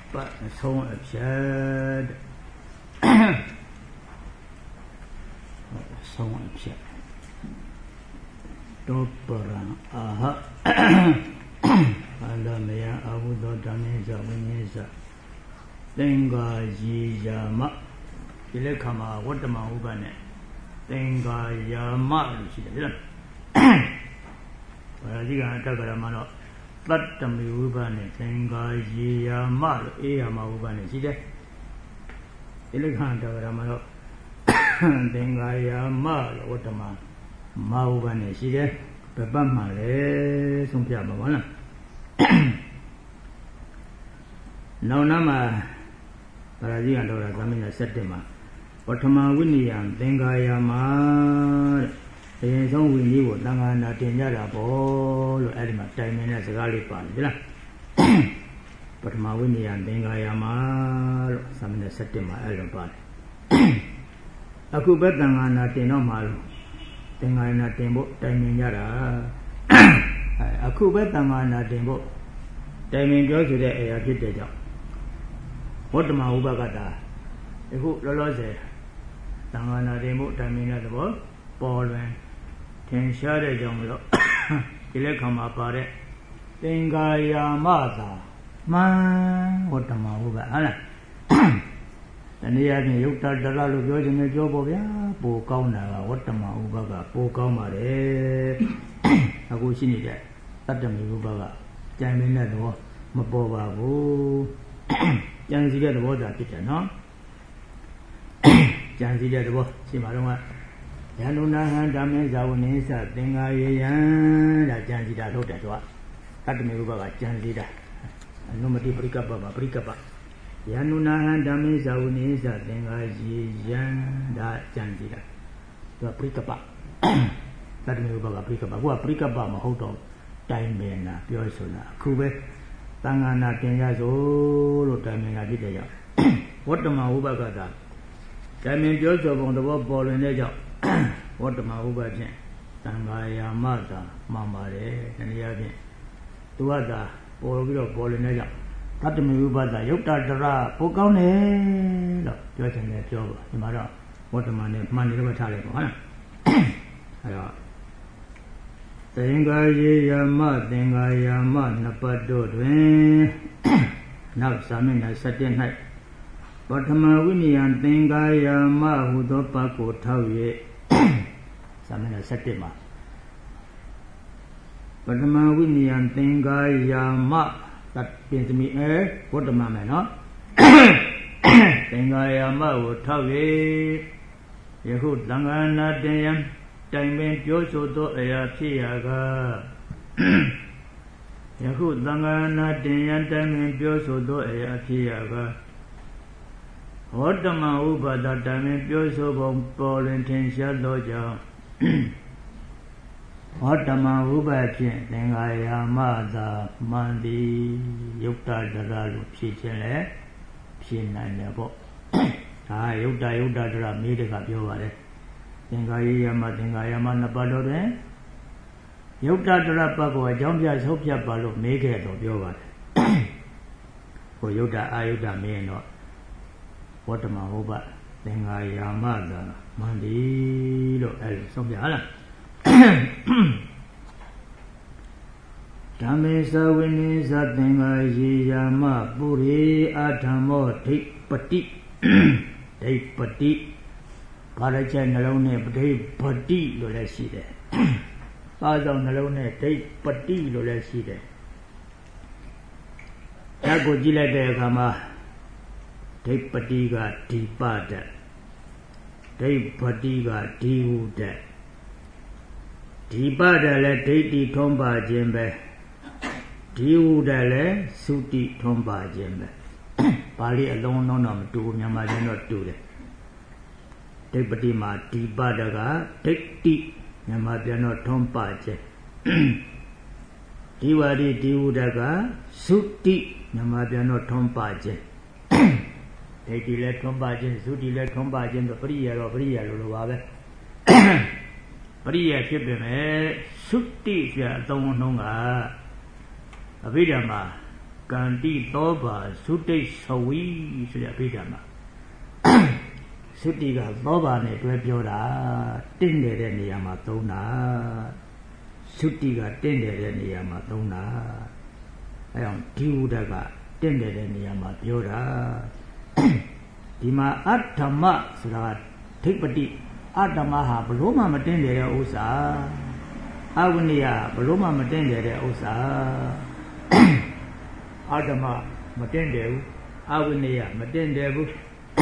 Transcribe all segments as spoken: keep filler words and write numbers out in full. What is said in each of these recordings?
ပတ်အဆုံးအဖြတ်အဆုံးအဖြတ်တောပရံအာဟအန္တမယအဘုဒ္ဓဓမ္မေဇဝိနည်းဇသင်္ကာယေယာမဒီလက်ခါမှာဝတ္တမဥပ္ပနဲ့သင်္ကာယာမလို့ရှိတယ်ဗျာဘာသာကြီးကအတ္တကရမတော့တတ္တမေဝိပ္ပနဲ့သင်္ကာယေယာမလို့အေယာမဝိပ္ပနဲ့ရှိတယ်ဒီလက်ခါအတ္တကရမတော့သင်္ကာယာမလို့ဝတ္တမမဝိပ္ပနဲ့ရှိတယ်ဘယ်ပတ်မှလဲဆုံးဖြတ်မှာပါလားနောက်နာမှာပါဠိကတော့သမင်းဆက်တက်မှာပထမဝိနည်းယံသင်္ကာယာမတဲ့အရင်ဆုံးဝိနည်းကိုသံဃာနာတင်ကြတာပေါ့လို့အဲ့ဒီမှာတိုင်ပင်တဲ့စကားလေးပါတယ်ဒီလားပထမဝိနည်းယံသင်္ကာယာမလို့သမင်းဆက်တက်မှာအဲ့လိုပါတယ်အခုပဲသံဃာနာတင်တော့မှာလို့သင်္ဃာနာတင်ဖို့တိုင်ပင်ကြတာအခုပဲသံဃာနာတင်ဖို့တိုင်ပင်ပြောဆိုတဲ့အရာဖြစ်တဲ့ကြောင့်ဝတ္တမဥပကတာအခုလောလောဆယ်သံဃာနာတင်ဖို့တိုင်ပင်တဲ့သဘောပေါ်လွင်ထင်ရှားတဲ့ကြောင့်မလို့ဒီလက်ခံမှာပါတဲ့သင်္ကာယာမသာမှန်ဝတ္တမဥပဟုတ်လားတနည်းအားဖြင့်ယုတ်တတရလို့ပြောခြင်းနဲ့ပြောပေါ့ဗျာပိုကောင်းတာကဝတ္တမဥပကပိုကောင်းပါတယ်အခုရှိနေတဲ့တတ္တမေဥပကကြံနေတဲ့သဘောမပေါ်ပါဘူးကြံစီတဲ့သဘောသာဖြစ်တယ်နော်ကြံစီတဲ့သဘောရှိမှာတော့ယန္တုနာဟံဓမ္မေဇာဝနိသသင်္ဃာယေယံဒါကြံစီတာထုတ်တယ်သူကတတ္တမေဥပကကြံစီတာအနုမတိပရိကပ္ပပါပရိကပ္ပယန္တုနာဟံဓမ္မေဇာဝနိသသင်္ဃာယေယံဒါကြံစီတာသူကပရိကပ္ပတတ္တမေဥပကပရိကပ္ပကိုကပရိကပ္ပမဟုတ်တော့တိုင်ပင်တာပြောဆိုတာအခုပဲသံဃာနာတင်ရဆိုလို့တိုင်ပင်တာဖြစ်တဲ့ကြောင့်ဝတ္တမဥပကတာတိုင်ပင်ပြောဆိုပုံသဘောပေါ်လွင်တဲ့ကြောင့်ဝတ္တမဥပဖြင့်သံဃာယာမတာမှန်ပါတယ်တနည်းအားဖြင့်သူကသာပေါ်ပြီးတော့ပေါ်လွင်တဲ့ကြောင့်တတ္တမေဥပတာယုတ်တတရပိုကောင်းတယ်လို့ပြောချင်တယ်ပြောပါဒီမှာတော့ဝတ္တမနဲ့မှန်တယ်လို့ထားလိုက်ပါဟုတ်လားအဲတော့သင်္ကာယေယာမသင်္ကာယာမနှစ်ပတ်တို့တွင်နောက်စာမျက်နှာဆက်တဲ့၌ပထမဝိနည်းယံသင်္ကာယာမဟုသောပတ်ကိုထောက်၍စာမျက်နှာဆက်တဲ့မှာပထမဝိနည်းယံသင်္ကာယာမတတ်ပြင်သမီးအဲဝတ္တမမယ်နော်သင်္ကာယာမကိုထောက်၍ယခုသံဃာနာတင်ယံတိုင်ပင်ပြောဆိုသောအရာဖြစ်ရာကယခုသံဃာနာတင်ယံတိုင်ပင်ပြောဆိုသောအရာဖြစ်ရာကဝတ္တမဥပါဒတိုင်ပင်ပြောဆိုပုံပေါ်လွင်ထင်ရှားသောကြောင့်ဝတ္တမဥပါဖြင့်သင်္ဃာယာမသာမှန်သည်ယုတ်တတရလို့ဖြစ်ခြင်းလည်းဖြစ်နိုင်တယ်ပေါ့ဒါယုတ်တယုတ်တတရမေးတဲ့ကပြောပါတယ်သင်္ဃာယေယမသင်္ဃာယာမနှစ်ပါးတော်တွင်ယုတ်တတရပတ်ကိုအကြောင်းပြဆုံးဖြတ်ပါလို့မေးခဲ့တော့ပြောပါတယ်ဟိုယုတ်တအာယုတ်တမေးရင်တော့ဝတ္တမဟုတ်ပါသင်္ဃာယာမသာမှန်သည်လို့အဲလိုဆုံးဖြတ်ဟာလားဓမ္မေသဝိနိသသင်္ဃာယေယာမပုရိအာဓမ္မောဒိပတိဒိပတိဘာရချက်နှလုံးနဲ့ဒိပတိလို့လည်းရှိတယ်။ပါဆောင်နှလုံးနဲ့ဒိပတိလို့လည်းရှိတယ်။ဓာတ်ကိုကြည့်လိုက်တဲ့အခါမှာဒိပတိကဒီပတ္တဒိပတိကဒီဟုတ္တဒီပတ္တလည်းဒိဋ္ဌိထုံးပါခြင်းပဲဒီဟုတ္တလည်းသုတိထုံးပါခြင်းပဲပါဠိအလုံးလုံးတော့မတူဘူးမြန်မာကျမ်းတော့တူတယ်ဒိပတိမှာဒီပတ္တကဒိဋ္ဌိမြန်မာပြန်တော့ထုံးပါခြင်းဒီဝါဒီဒီဟုတ္တကသုတိမြန်မာပြန်တော့ထုံးပါခြင်းဒိဋ္ဌိလည်းထုံးပါခြင်းသုတိလည်းထုံးပါခြင်းတော့ပရိယာတော့ပရိယာလိုလိုပါပဲပရိယာဖြစ်ပေမဲ့သုတိဆိုတဲ့အသုံးအနှုန်းကအဘိဓမ္မာကန်တိသောဘာသုတိတ်သဝီဆိုတဲ့အဘိဓမ္မာသုတိကသောဘာနဲ့တွဲပြောတာတင့်တယ်တဲ့နေရာမှာသုံးတာသုတိကတင့်တယ်တဲ့နေရာမှာသုံးတာအဲအောင်ဒီဝုဒကတင့်တယ်တဲ့နေရာမှာပြောတာဒီမှာအတ္တမဆိုတာဒိဋ္ဌပတိအတ္တမဟာဘလို့မှမတင့်တယ်တဲ့ဥစ္စာအဝိနည်းဘလို့မှမတင့်တယ်တဲ့ဥစ္စာအတ္တမမတင့်တယ်ဘူးအဝိနည်းမတင့်တယ်ဘူး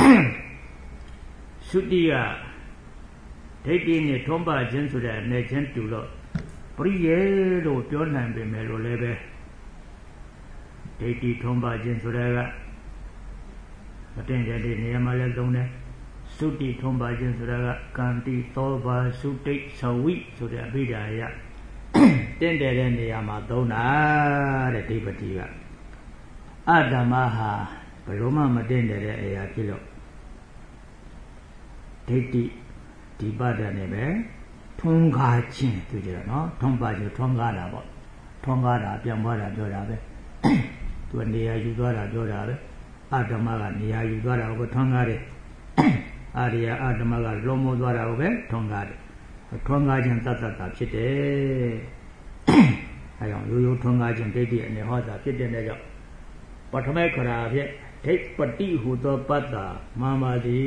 သုတိကဒိဋ္ဌိနဲ့ထုံးပခြင်းဆိုတဲ့အနေချင်းတူလို့ပရိယေလို့ပြောနိုင်ပေမဲ့လို့လည်းပဲဒိဋ္ဌိထုံးပခြင်းဆိုတဲ့ကမတင်တဲ့ဒီနေရာမှာလည်းသုံးတယ်သုတိထုံးပခြင်းဆိုတဲ့ကကံတိသောဘာသုတိတ်သဝိဆိုတဲ့အဘိဓါယတင့်တယ်တဲ့နေရာမှာသုံးတာတဲ့ဒိဋ္ဌပတိကအတ္တမဟာဘယ်လိုမှမတင်တယ်တဲ့အရာဖြစ်လို့ဒိဋ္ဌိဒီပဒနဲ့ပဲထွန်းကားခြင်းသူကြတော့နော်ထွန်းပါခြင်းထွန်းကားတာပေါ့ထွန်းကားတာပြန်ပွားတာပြောတာပဲသူကနေရာယူသွားတာပြောတာပဲအတ္တမကနေရာယူသွားတာကိုထွန်းကားတယ်အာရိယအတ္တမကလုံးမိုးသွားတာကိုပဲထွန်းကားတယ်ထွန်းကားခြင်းတတ်တတ်တာဖြစ်တယ်အဲကြောင့်ရိုးရိုးထွန်းကားခြင်းဒိဋ္ဌိအနေဟောတာဖြစ်တဲ့ကြောင့်ပထမခရာဖြင့်ဒိဋ္ဌပတိဟူသောပတ္တာမာမာတိ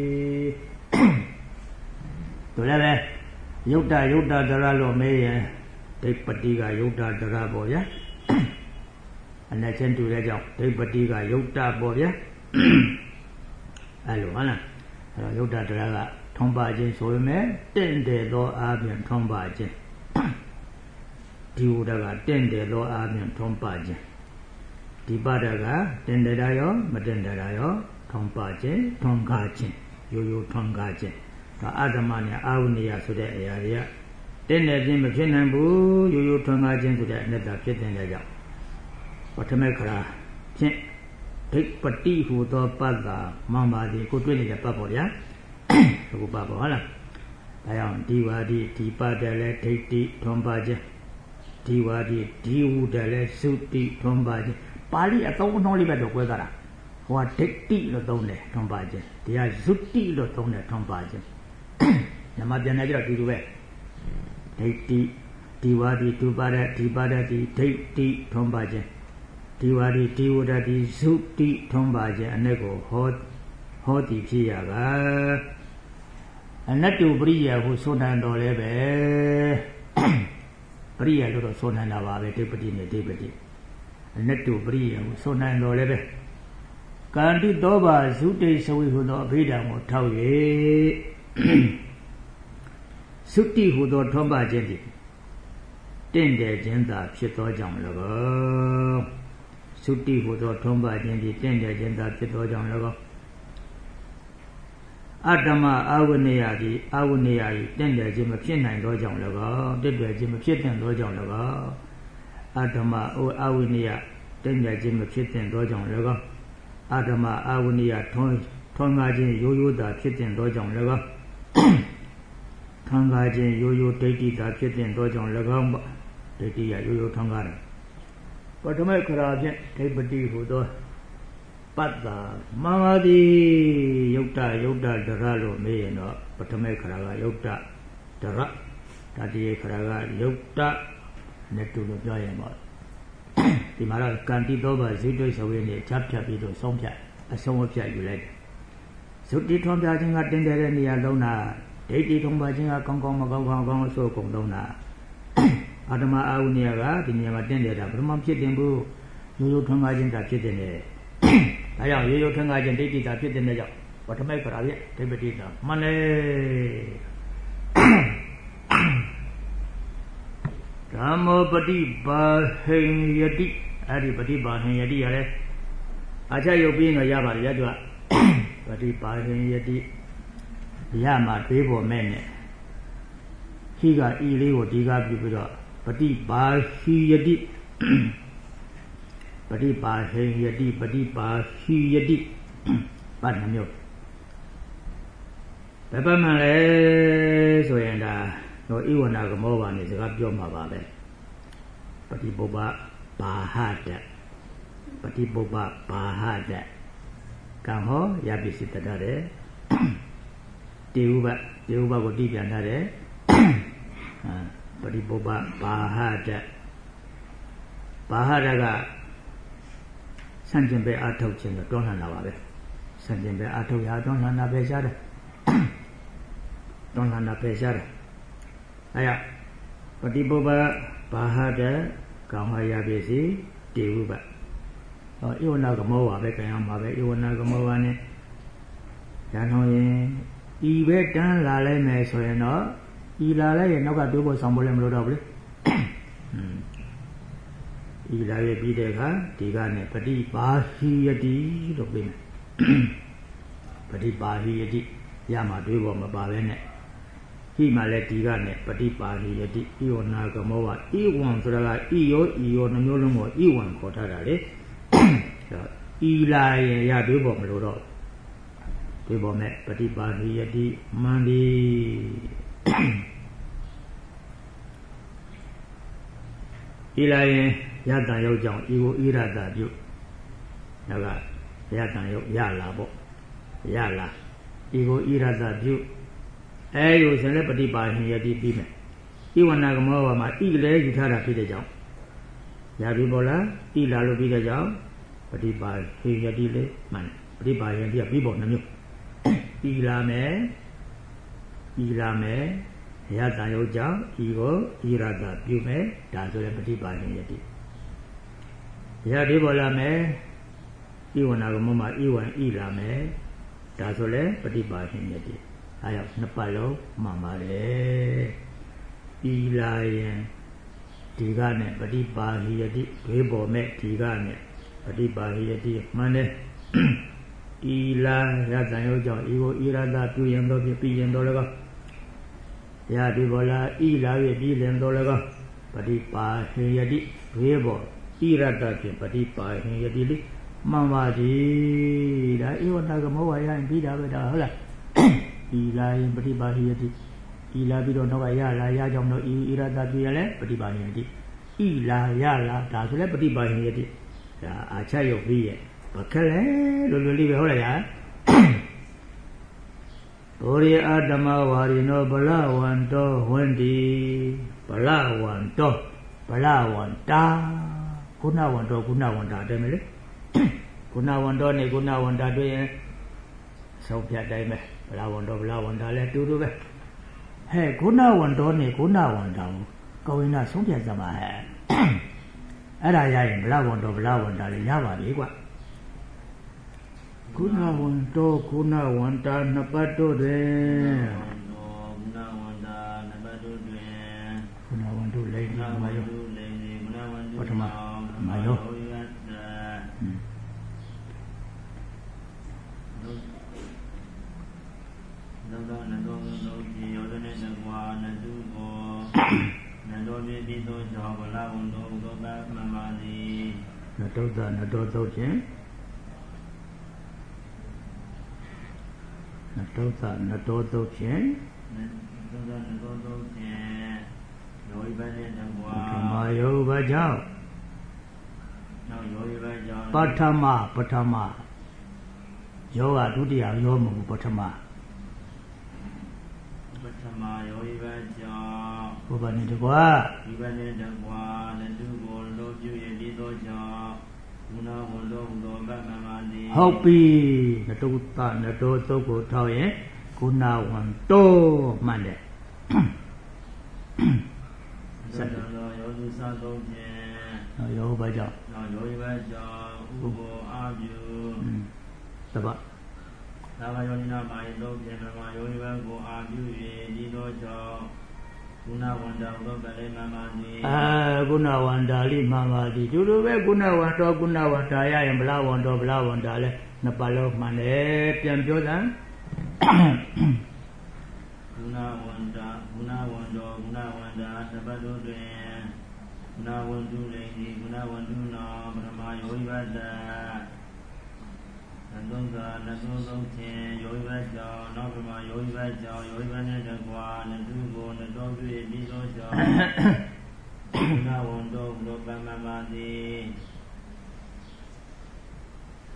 တို့လည်းပဲယုတ်တယုတ်တဒရလို့မေးရင်ဒိဋ္ဌပတိကယုတ်တဒရပေါ့ဗျာအနေချင်းတူတဲ့ကြောင့်ဒိဋ္ဌပတိကယုတ်တပေါ့ဗျာအဲ့လိုဟုတ်လားအဲ့တော့ယုတ်တဒရကထုံးပါခြင်းဆိုပေမဲ့တင့်တယ်သောအားဖြင့်ထုံးပါခြင်းဒီဝဒကတင့်တယ်သောအားဖြင့်ထုံးပါခြင်းဒီပဒကတင်တယ်တာရောမတင်တယ်တာရောထုံးပါခြင်းထုံးကားခြင်းရိုးရိုးထုံးကားခြင်းဒါအတ္တမနဲ့အာဝိနည်းဆိုတဲ့အရာတွေကတင်းနေခြင်းမဖြစ်နိုင်ဘူးရိုးရိုးထွန်းကားခြင်းဆိုတဲ့အနတ္တဖြစ်တဲ့ကြောင့်ပထမခရာဖြင့်ဒိဋ္ဌပတိဟူသောပတ္တာမမ္မာတိကိုတွေ့နေတဲ့ပတ်ပေါ့ဗျာအခုပတ်ပေါ့ဟုတ်လားဒါကြောင့်ဒီဝါဒီဒီပတ္တလည်းဒိဋ္ဌိထွန်းပါခြင်းဒီဝါဒီဒီဝုတလည်းသုတိထွန်းပါခြင်းပါဠိအသုံးအနှုန်းလေးပဲတော့ကွဲသွားတာဟိုကဒိဋ္ဌိလို့သုံးတယ်ထွန်းပါခြင်းဒီကသုတိလို့သုံးတယ်ထွန်းပါခြင်းညမပြန်နေကြတော့တူတူပဲဒိဋ္ဌိဒီဝါဒီဒုပါဒဒီပါဒဒီဒိဋ္ဌိထွန်းပါခြင်းဒီဝါဒီဒီဝဒဒီသုတိထွန်းပါခြင်းအ내ကိုဟောဟောတိဖြစ်ရကအနတ္တုပရိယဟုဆိုနိုင်တော်လဲပဲပရိယလို့တော့ဆိုနိုင်တာပါပဲဒိဋ္ဌပတိနဲ့ဒိဋ္ဌပတိအနတ္တုပရိယဟုဆိုနိုင်တော်လဲပဲကန္တိသောဘာသုတိတ်သဝိဟုသောအဘိဓမ္မာကိုထောက်၍သုတိဟူသောထွန်းပခြင်းသည်တင့်တယ်ခြင်းသာဖြစ်သောကြောင့်လည်းကောသုတိဟူသောထွန်းပခြင်းသည်တင့်တယ်ခြင်းသာဖြစ်သောကြောင့်လည်းကောအတ္တမအာဝိနည်းသည်အာဝိနည်း၏တင့်တယ်ခြင်းမဖြစ်နိုင်သောကြောင့်လည်းကောတင့်တယ်ခြင်းမဖြစ်တဲ့သောကြောင့်လည်းကောအတ္တမအာဝိနည်းတင့်တယ်ခြင်းမဖြစ်တဲ့သောကြောင့်လည်းကောအတ္တမအာဝိနည်းထွန်းထွန်းကားခြင်းရိုးရိုးသာဖြစ်တဲ့သောကြောင့်လည်းကောထွန်းကားခြင်းရိုးရိုးဒိဋ္ဌိသာဖြစ်တဲ့သောကြောင့်၎င်းဒိဋ္ဌိရရိုးရိုးထွန်းကားတယ်ပထမခရာဖြင့်ဒိဋ္ဌပတိဟူသောပတ္တာမမတိယုတ်တယုတ်တဒရလို့မေးရင်တော့ပထမခရာကယုတ်တဒရတတိယခရာကယုတ်တနဲ့တူလို့ပြောရင်ပေါ့ဒီမှာတော့ကံတိသောဘာဇိတုဆိုရင်းနဲ့ချဖြတ်ပြီးတော့ဆုံးဖြတ်အဆုံးအဖြတ်ယူလိုက်တယ်ဇုတိထွန်းပြခြင်းကတင်တယ်တဲ့နေရာလုံးတာဒိဋ္ဌိထုံးပါခြင်းကကောင်းကောင်းမကောင်းကောင်းကောင်းအဆိုးကုန်လုံးတာအာတမအာဝိနည်းကဒီနေရာမှာတင့်တယ်တာဘယ်မှဖြစ်တင်ဘူးရိုးရိုးထွန်းကားခြင်းသာဖြစ်တင်တယ်ဒါကြောင့်ရိုးရိုးထွန်းကားခြင်းဒိဋ္ဌိသာဖြစ်တင်တဲ့ကြောင့်ပထမခရာရဲ့ဒိဋ္ဌပတိသာမှန်လေဓမ္မောပฏิပါဟိယတိအဲ့ဒီပฏิပါဟိယတိရလဲအာချရုပ်ပြီးတော့ရပါတယ်ရသူကပฏิပါဟိယတိရမှာတွေးပေါ်မဲ့နဲ့ခိကဤလေးကိုဒီကားပြုပြီးတော့ပฏิပါဟိယတိပฏิပါဟိယတိပฏิပါဟိယတိပတ်နှမျိုးဘယ်ပတ်မှလဲဆိုရင်ဒါတော့ဣဝနာကမောဘာနေစကားပြောမှာပါပဲပฏิပုပ္ပဘာဟတปฏิปุปะบาหะดะกังหอยาปิสิตตะเดเตอุปะเตอุปะကိုတိပြန်ထားတယ်ပฏิပုပ္ပဘာဟတဘာဟတကဆန့်ကျင်ဘက်အထုတ်ခြင်းတော့တွန်းလှန်တာပါပဲဆန့်ကျင်ဘက်အထုတ်ရတွန်းလှန်တာပဲရှားတယ်တွန်းလှန်တာပဲရှားတယ်အဲရပฏิပုပ္ပဘာဟတကောင်းဟရပစ္စည်းတေဝုပဟောဧဝနာကမောပါပဲကြံရမှာပဲဧဝနာကမောပါနဲ့ရန်တော်ရင်ဤပဲတန်းလာလိုက်မယ်ဆိုရင်တော့ဤလာလိုက်ရင်နောက်ကတွေးဖို့ဆောင်ဖို့လည်းမလိုတော့ဘူးလေဤလာရဲ့ပြီးတဲ့အခါဒီကနဲ့ပฏิပါဟိယတိလို့ပြောမယ်ပฏิပါဟိယတိရမှာတွေးဖို့မပါပဲနဲ့ဟိမှလည်းဒီကနဲ့ပฏิပါဟိယတိဤဝနာကမောဝဤဝံဆိုတာကဤရောဤရောနှမျိုးလုံးကိုဤဝံခေါ်ထားတာလေဤလာရင်ရတွေးဖို့မလိုတော့တွေးဖို့မဲ့ပฏิပါဟိယတိမန္တိဤလာရင်ရတန်ရုပ်ကြောင့်ဤကိုဣရတပြုဒါကရတန်ရုပ်ရလာပေါ့ရလာဤကိုဣရတပြုအဲယုဆိုရင်လည်းပฏิပါဟိယတိပြီးမယ်ဤဝနာကမောဝမှာဤလည်းယူထားတာဖြစ်တဲ့ကြောင့်ရပြီပေါ့လားဤလာလို့ပြီးတဲ့ကြောင့်ပฏิပါဟိယတိလေးမှန်ပฏิပါဟိယတိကပြီးပေါ့နှမျိုးဤလာမယ်ဤလာမယ်ရတန်ရုပ်ကြောင့်ဤကိုဣရတပြုမယ်ဒါဆိုရင်ပฏิပါဟိယတိရဒီပေါ်လာမယ်ဤဝနာကမောမှာဤဝံဤလာမယ်ဒါဆိုလဲပฏิပါဟိယတိအဲရောက်နှစ်ပတ်လုံးမှန်ပါတယ်ဤလာရင်ဒီကနဲ့ပฏิပါဟိယတိတွေးပေါ်မဲ့ဒီကနဲ့ပฏิပါဟိယတိမှန်တယ်ဤလာရတန်ရုပ်ကြောင့်ဤကိုဣရတပြုရင်တော့ပြီးရင်တော့လည်းကောရဒီပေါ်လာဤလာရဲ့ပြီးရင်တော့လည်းကောပฏิပါဟိယတိတွေးပေါ်ဣရတဖြင့်ပฏิပါဟိယတိလေးမှန်ပါသည်ဒါဧဝတကမောဝါရရင်ပြီးတာပဲဒါဟုတ်လားဤလာရင်ပฏิပါဟိယတိဤလာပြီးတော့နောက်ကရလာရကြောင့်တော့ဤဣရတပြုရလဲပฏิပါဟိယတိဤလာရလာဒါဆိုလဲပฏิပါဟိယတိဒါအာချရုပ်ပြီးရဲ့ဘခက်လဲလိုလိုလေးပဲဟုတ်လားညာဘောရိအာဓမ္မဝါရိနောဗလဝန္တောဝန္တိဗလဝန္တောဗလဝန္တာကုဏဝန္တောကုဏဝန္တာတဲ့မလေကုဏဝန္တောနဲ့ကုဏဝန္တာတွေ့ရင်ဆုံးဖြတ်တိုင်းပဲဗလဝန္တောဗလဝန္တာလည်းတူတူပဲဟဲ့ကုဏဝန္တောနဲ့ကုဏဝန္တာကိုကောင်းရင်တော့ဆုံးဖြတ်စမှာဟဲ့အဲ့ဒါရရင်ဗလဝန္တောဗလဝန္တာလည်းရပါပြီကွာကုဏဝန္တောကုဏဝန္တာနှစ်ပတ်တို့တွင်ကုဏဝန္တာနှစ်ပတ်တို့တွင်ကုဏဝန္တုလိမ့်ဒီမှာယောပထမမှာယောနန္ဒနန္ဒောသောတိယောတနေတကွာနတုကိုနန္ဒောပိပိသောကြောင့်ဗလဝန္တောဥသောပမမတိနတောသနတောသောဖြင့်နတောသနတောသောဖြင့်နတောသနတောသောဖြင့်ယောဤဘနဲ့တကွာပထမယောဘကြောင့်နောက်ယောဤဘကြောင့်ပထမပထမယောကဒုတိယယောမဟုတ်ပထမပထမယောဤဘကြောင့်ဘုဗ္ဗနေတကွာဒီဘနဲ့တကွာနတုကိုလိုပြုရပြီးသောကြောင့်ကုဏဝန္တောဟူသောပမမတိဟုတ်ပြီနတုတနတောသုတ်ကိုထောက်ရင်ကုဏဝန္တောမှန်တယ်ဆက်တော်ယောသုသသုံးခြင်းယောဘကြောင့်ယောဘကြောင့်ဥဘောအာပြုတပတ်သာဝယောနိနာမာယေသောပြေနမယောဘကိုအာပြု၍ဒီသောကြောင့်ကုဏဝန္တာဘုဗ္ဗလေမမတိအာကုဏဝန္တာလိမမတိတူတူပဲကုဏဝန္တောကုဏဝန္တာရရင်ဗလဝန္တောဗလဝန္တာလဲနှစ်ပါးလုံးမှန်တယ်ပြန်ပြောတာကုဏဝန္တာကုဏဝန္တောကုဏဝန္တာသဗ္ဗတို့တွင်ကုဏဝန္တုလိတိကုဏဝန္တုနောပရမယောဘတနတောသာနတောသုံးခြင်းယောဘကြောင့်နောက်ပရမယောဘကြောင့်ယောဘနဲ့တကွာနတုကိုနတောတွေ့ပြီးသောကြောင့်ကုဏဝန္တောဘုပမမတိ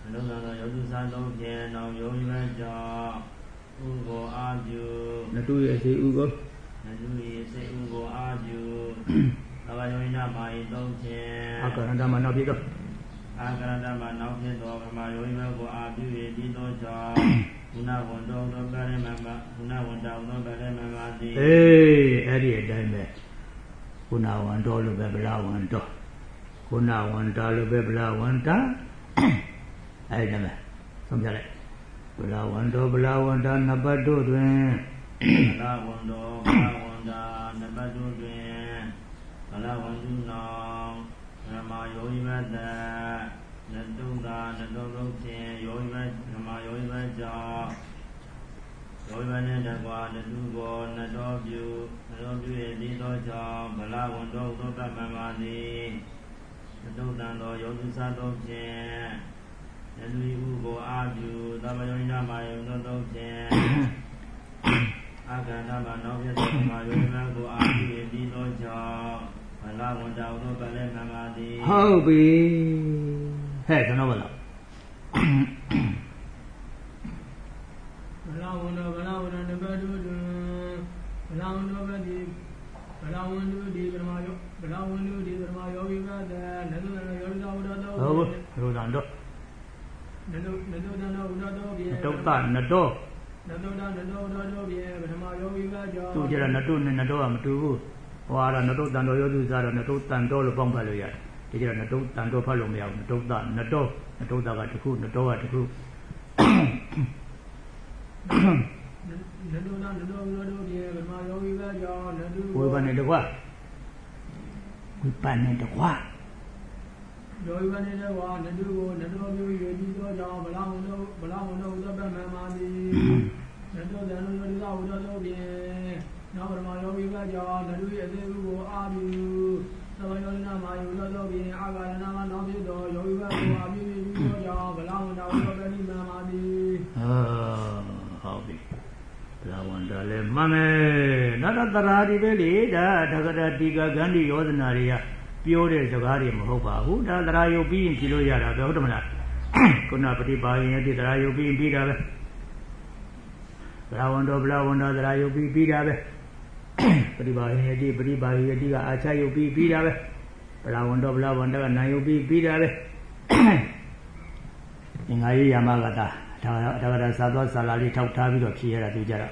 လုံးစုံသောယောဂီစားသုံးဖြင့်နောက်ယောဂီမဲ့ကြောင့်ဥကိုအာပြုနတုရဲ့စေဥကိုနတုရဲ့စေဥကိုအာပြုသဘာယောနိမာယသုံးဖြင့်အာကရဏမနောက်ဖြစ်သောအာကရဏမနောက်ဖြစ်သောပမာယောဂီမဲ့ကိုအာပြု၍ပြီးသောကြောင့်ကုဏဝန္တောသောပရိမမကုဏဝန္တောသောပရိမမတိအေးအဲ့ဒီအတိုင်းပဲကုဏဝန္တောလို့ပဲဗလာဝန္တောကုဏဝန္တာလို့ပဲဗလာဝန္တာအဲ့ဒါပဲဆုံးဖြတ်လိုက်ဗလာဝန္တောဗလာဝန္တာနပတ်တို့တွင်ဗလာဝန္တောဗလာဝန္တာနပတ်တို့တွင်ဗလာဝန္တုနောဓမ္မယောဂိမတ္တနတုတာနတုလုံးဖြင့်ယောဂိမဓမ္မယောဂိမကြောင့်ယောဂိမနှင့်တကွာနတုဘောနတောပြုနတောပြု၏ဒီသောကြောင့်ဗလာဝန္တောသောပမမတိနတုတံသောယောဂိစားသောဖြင့်ယလူဤဟုကိုအာပြုသဗ္ဗယောနိနာမယုံသောသောဖြင့်အာကန္တမနောပြသောမာယောနိမကိုအာပြု၏ဒီသောကြောင့်ဗလာဝန္တောသောပလေမမတိဟုတ်ပြီဟဲ့ကျွန်တော်ဗလားဗလာဝန္တောဗလာဝန္တောနဘတုတုဗလာဝန္တောပတိဗလာဝန္တုဒီပရမယောဗလာဝန္တုဒီပရမယောဂိကတနတုနယောဂိသောဝတ္တောဟုတ်ရိုးတန်တော့နတုနတုတနောဝတ္တောပြေနတုတနတောနတုတနတောဝတ္တောပြေပထမယောဂိကကြောင့်သူကြတဲ့နတုနဲ့နတောကမတူဘူးဟောတာနတုတန်တော်ယောဂိစားတော့နတုတန်တော်လို့ပေါင်းဖတ်လို့ရတယ်ဒီကြတဲ့နတုတန်တော်ဖတ်လို့မရဘူးနတုတနတောနတုတကတစ်ခုနတောကတစ်ခုနတုတနတောဝတ္တောပြေပထမယောဂိကကြောင့်နတုဝိပန္နေတကွာဝိပန္နေတကွာယောဂိကနေလည်းဝါနတုကိုနတောမျိုးရွေပြီးသောကြောင့်ဗလာဝန္တောဗလာဝန္တောဥဒ္ဒပမမာတိနတောတန်တော်ယောဂိသာဝတ္တောဖြင့်နောက်ပရမယောဂိကကြောင့်နတု၏အသေးဥကိုအာပြုသဗ္ဗယောနိနာမယုသောဖြင့်အာဂါရဏမနောက်ဖြစ်သောယောဂိကကိုအာပြုပြီးသောကြောင့်ဗလာဝန္တောဥဒ္ဒပတိမမာတိဟာဟုတ်ပြီဗလာဝန္တာလည်းမှန်မယ်နောက်တော့တရာဒီပဲလေဒါတက္ကရာတိကဂန္ဒီယောဇနာတွေကပြောတဲ့စကားတွေမဟုတ်ပါဘူးဒါသရာယုတ်ပြီးရင်ဖြေလို့ရတာပဲဟုတ်တယ်မလားခုနပฏิပါရင်ရဲ့သရာယုတ်ပြီးပြီးတာပဲဗလာဝန္တောဗလာဝန္တာသရာယုတ်ပြီးပြီးတာပဲပฏิပါရင်ရဲ့ပฏิပါရင်ရဲ့ကအာချယုတ်ပြီးပြီးတာပဲဗလာဝန္တောဗလာဝန္တာကနာယုတ်ပြီးပြီးတာပဲငင်္ဂါရေးယာမကတာဒါဒါကဒါသာသောဆာလာလေးထောက်ထားပြီးတော့ဖြေရတာသူကြတော့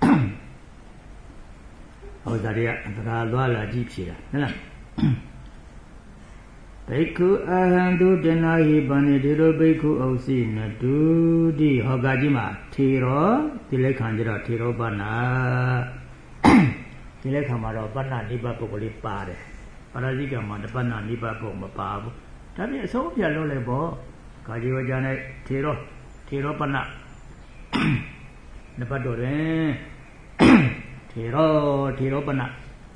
ဟောဒါတွေကသရာသွားလာကြည့်ဖြေတာဟုတ်လားဘိက္ခုအဟံတုတနာဟိပန္နေဒီလိုဘိက္ခုဩစီနတုတိဟောကကြီးမှာထေရောဒီလက်ခံကြတော့ထေရောပဏ္ဏဒီလက်ခံမှာတော့ပဏ္ဏနိဗ္ဗာန်ပုဂ္ဂိုလ်လေးပါတယ်ပါရဇိကမှာပဏ္ဏနိဗ္ဗာန်ပုဂ္ဂိုလ်မပါဘူးဒါပြင်အဆုံးပြလို့လည်းပေါ့ကာကြီးဝကြနဲ့ထေရောထေရောပဏ္ဏနပတ်တော်တယ်ထေရောထေရောပဏ္ဏ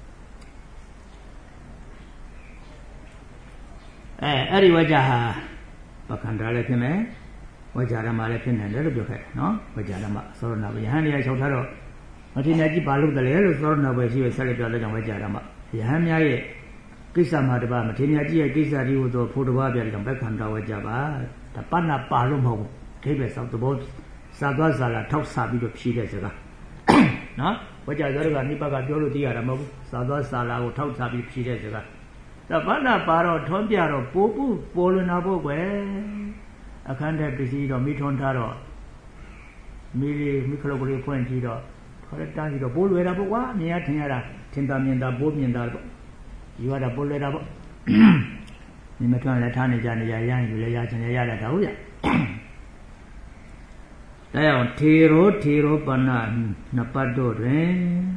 အဲအဲ့ဒီဝကြဟာပက္ခန္တာလည်းဖြစ်မယ်ဝကြဓမ္မလည်းဖြစ်နိုင်တယ်လို့ပြောခဲ့နော်ဝကြဓမ္မသောရဏဘယဟန်နေရာချုပ်ထားတော့မထေရကြီးဘာလုပ်တယ်လဲလို့သောရဏဘယရှိရဆက်လက်ပြောတဲ့ကြောင့်ဝကြဓမ္မယဟန်များရဲ့ကိစ္စမှာတပါမထေရကြီးရဲ့ကိစ္စဒီဟိုသောဖို့တပါပြတဲ့ကြောင့်ပက္ခန္တာဝကြပါဒါပဏ္ဏပါလို့မဟုတ်ဘူးအထိပ္ပယ်ဆောက်သဘောစာသွားစာလာထောက်ဆပြီးတော့ဖြည့်တဲ့စကားနော်ဝကြသောရကနိပတ်ကပြောလို့သိရတာမဟုတ်ဘူးစာသွားစာလာကိုထောက်ဆပြီးဖြည့်တဲ့စကားဒါဗန္ဒပါတော့ထွန်းပြတော့ပိုးပူပေါ်လွင်တာပေါ့ကွယ်အခန်းထဲပစ္စည်းတော့မိထွန်းထားတော့မိလေးမိခလုတ်ကလေးဖွင့်ကြည့်တော့ခေါ်တန်းကြည့်တော့ပိုးလွယ်တာပေါ့ကွာမြင်ရထင်ရတာထင်သာမြင်သာပိုးမြင်သာပေါ့ယူရတာပိုးလွယ်တာပေါ့မိမထွန်းလည်းထားနေကြနေရရရင်ယူလည်းရချင်လည်းရတာဟုတ်ရဒါကြောင့်ထေရောထေရောပဏ္ဏနှစ်ပတ်တို့တွင်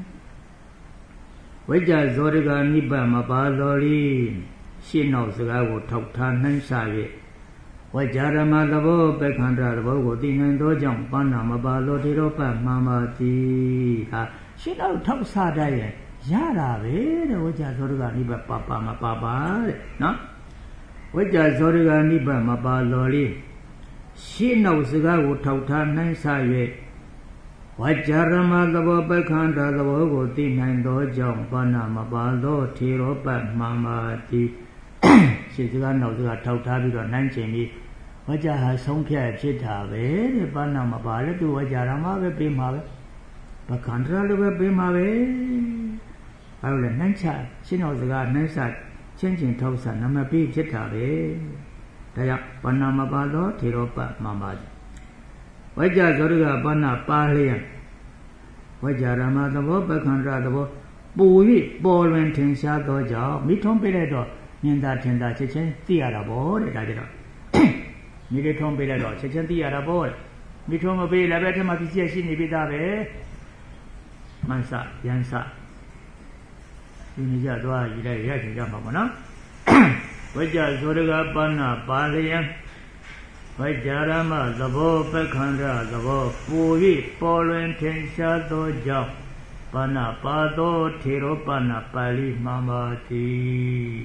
ဝိဇ္ဇာဇောရကနိဗ္ဗာန်မပါတော်လီရှင်းနောက်စကားကိုထောက်ထားနှိုင်းစား၍ဝိဇ္ဇာဓမ္မသဘောပက္ခန္တသဘောကိုသိနိုင်သောကြောင့်ပဏ္ဏမပါတော်ထေရောပမှန်ပါသည်ဟာရှင်းနောက်ထောက်စားတတ်ရင်ရတာပဲတဲ့ဝိဇ္ဇာဇောရကနိဗ္ဗာန်ပါပါမပါပါတဲ့နော်ဝိဇ္ဇာဇောရကနိဗ္ဗာန်မပါတော်လီရှင်းနောက်စကားကိုထောက်ထားနှိုင်းစား၍ဝကြရမသဘောပက္ခန္တာသဘောကိုသိနိုင်သောကြောင့်ပဏ္ဏမပါသောထေရောပမှန်ပါသည်ရှင်းစကားနောက်စကားထောက်ထားပြီးတော့နှိုင်းချိန်ပြီးဝဝကြဟာဆုံးဖြတ်ဖြစ်တာပဲတဲ့ဘာနာမပါလဲသူဝကြရမှာပဲပြီးမှာပဲပကန္တရလိုပဲပြီးမှာပဲအဲလိုလဲနှမ်းချရှင်းတော်စကားနှမ်းချချင်းချင်းထောက်ဆနမပြီးဖြစ်တာပဲဒါကြောင့်ဘာနာမပါတော့ထေရောပမမဝကြဇောရကဘာနာပါလျက်ဝကြရမသဘောပကန္တရသဘောပူ၍ပေါ်လွင်ထင်ရှားသောကြောင့်မိထုံးပြလိုက်တော့မြင်သာထင်သာချက်ချင်းသိရတာပေါ့တဲ့ဒါကြတော့မိလေးထုံးပြလိုက်တော့ချက်ချင်းသိရတာပေါ့မိထုံးမပေးလည်းပဲအထက်မှာပြည့်ရှိနေပြီသားပဲမန်စယန်စဒီနေ့ကျတော့ရည်လိုက်ရချင်ကြမှာပေါ့နော်ဝိကြဇောရကပဏ္ဏပါလယံဝိကြရမသဘောပက္ခန္ဓသဘောပူ၍ပေါ်လွင်ထင်ရှားသောကြောင့်ပဏ္ဏပါသောထေရောပဏ္ဏပါဠိမှန်ပါသည်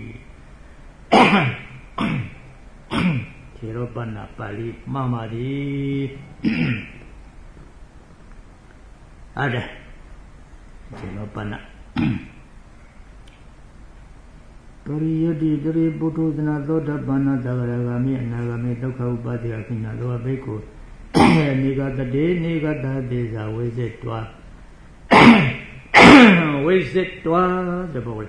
ထေရောပဏ္ဏပါဠိမှန်ပါသည်အဲ့ဒါထေရောပဏ္ဏပရိယတိတရိပုထုသနာသောတပန္နသဂရဂာမိအနာဂာမိဒုက္ခဥပါတိယခိနာလောဘိက္ခုနေကတတေနေကတသေဇာဝိဇ္ဇတွာဝိဇ္ဇတွာတဘော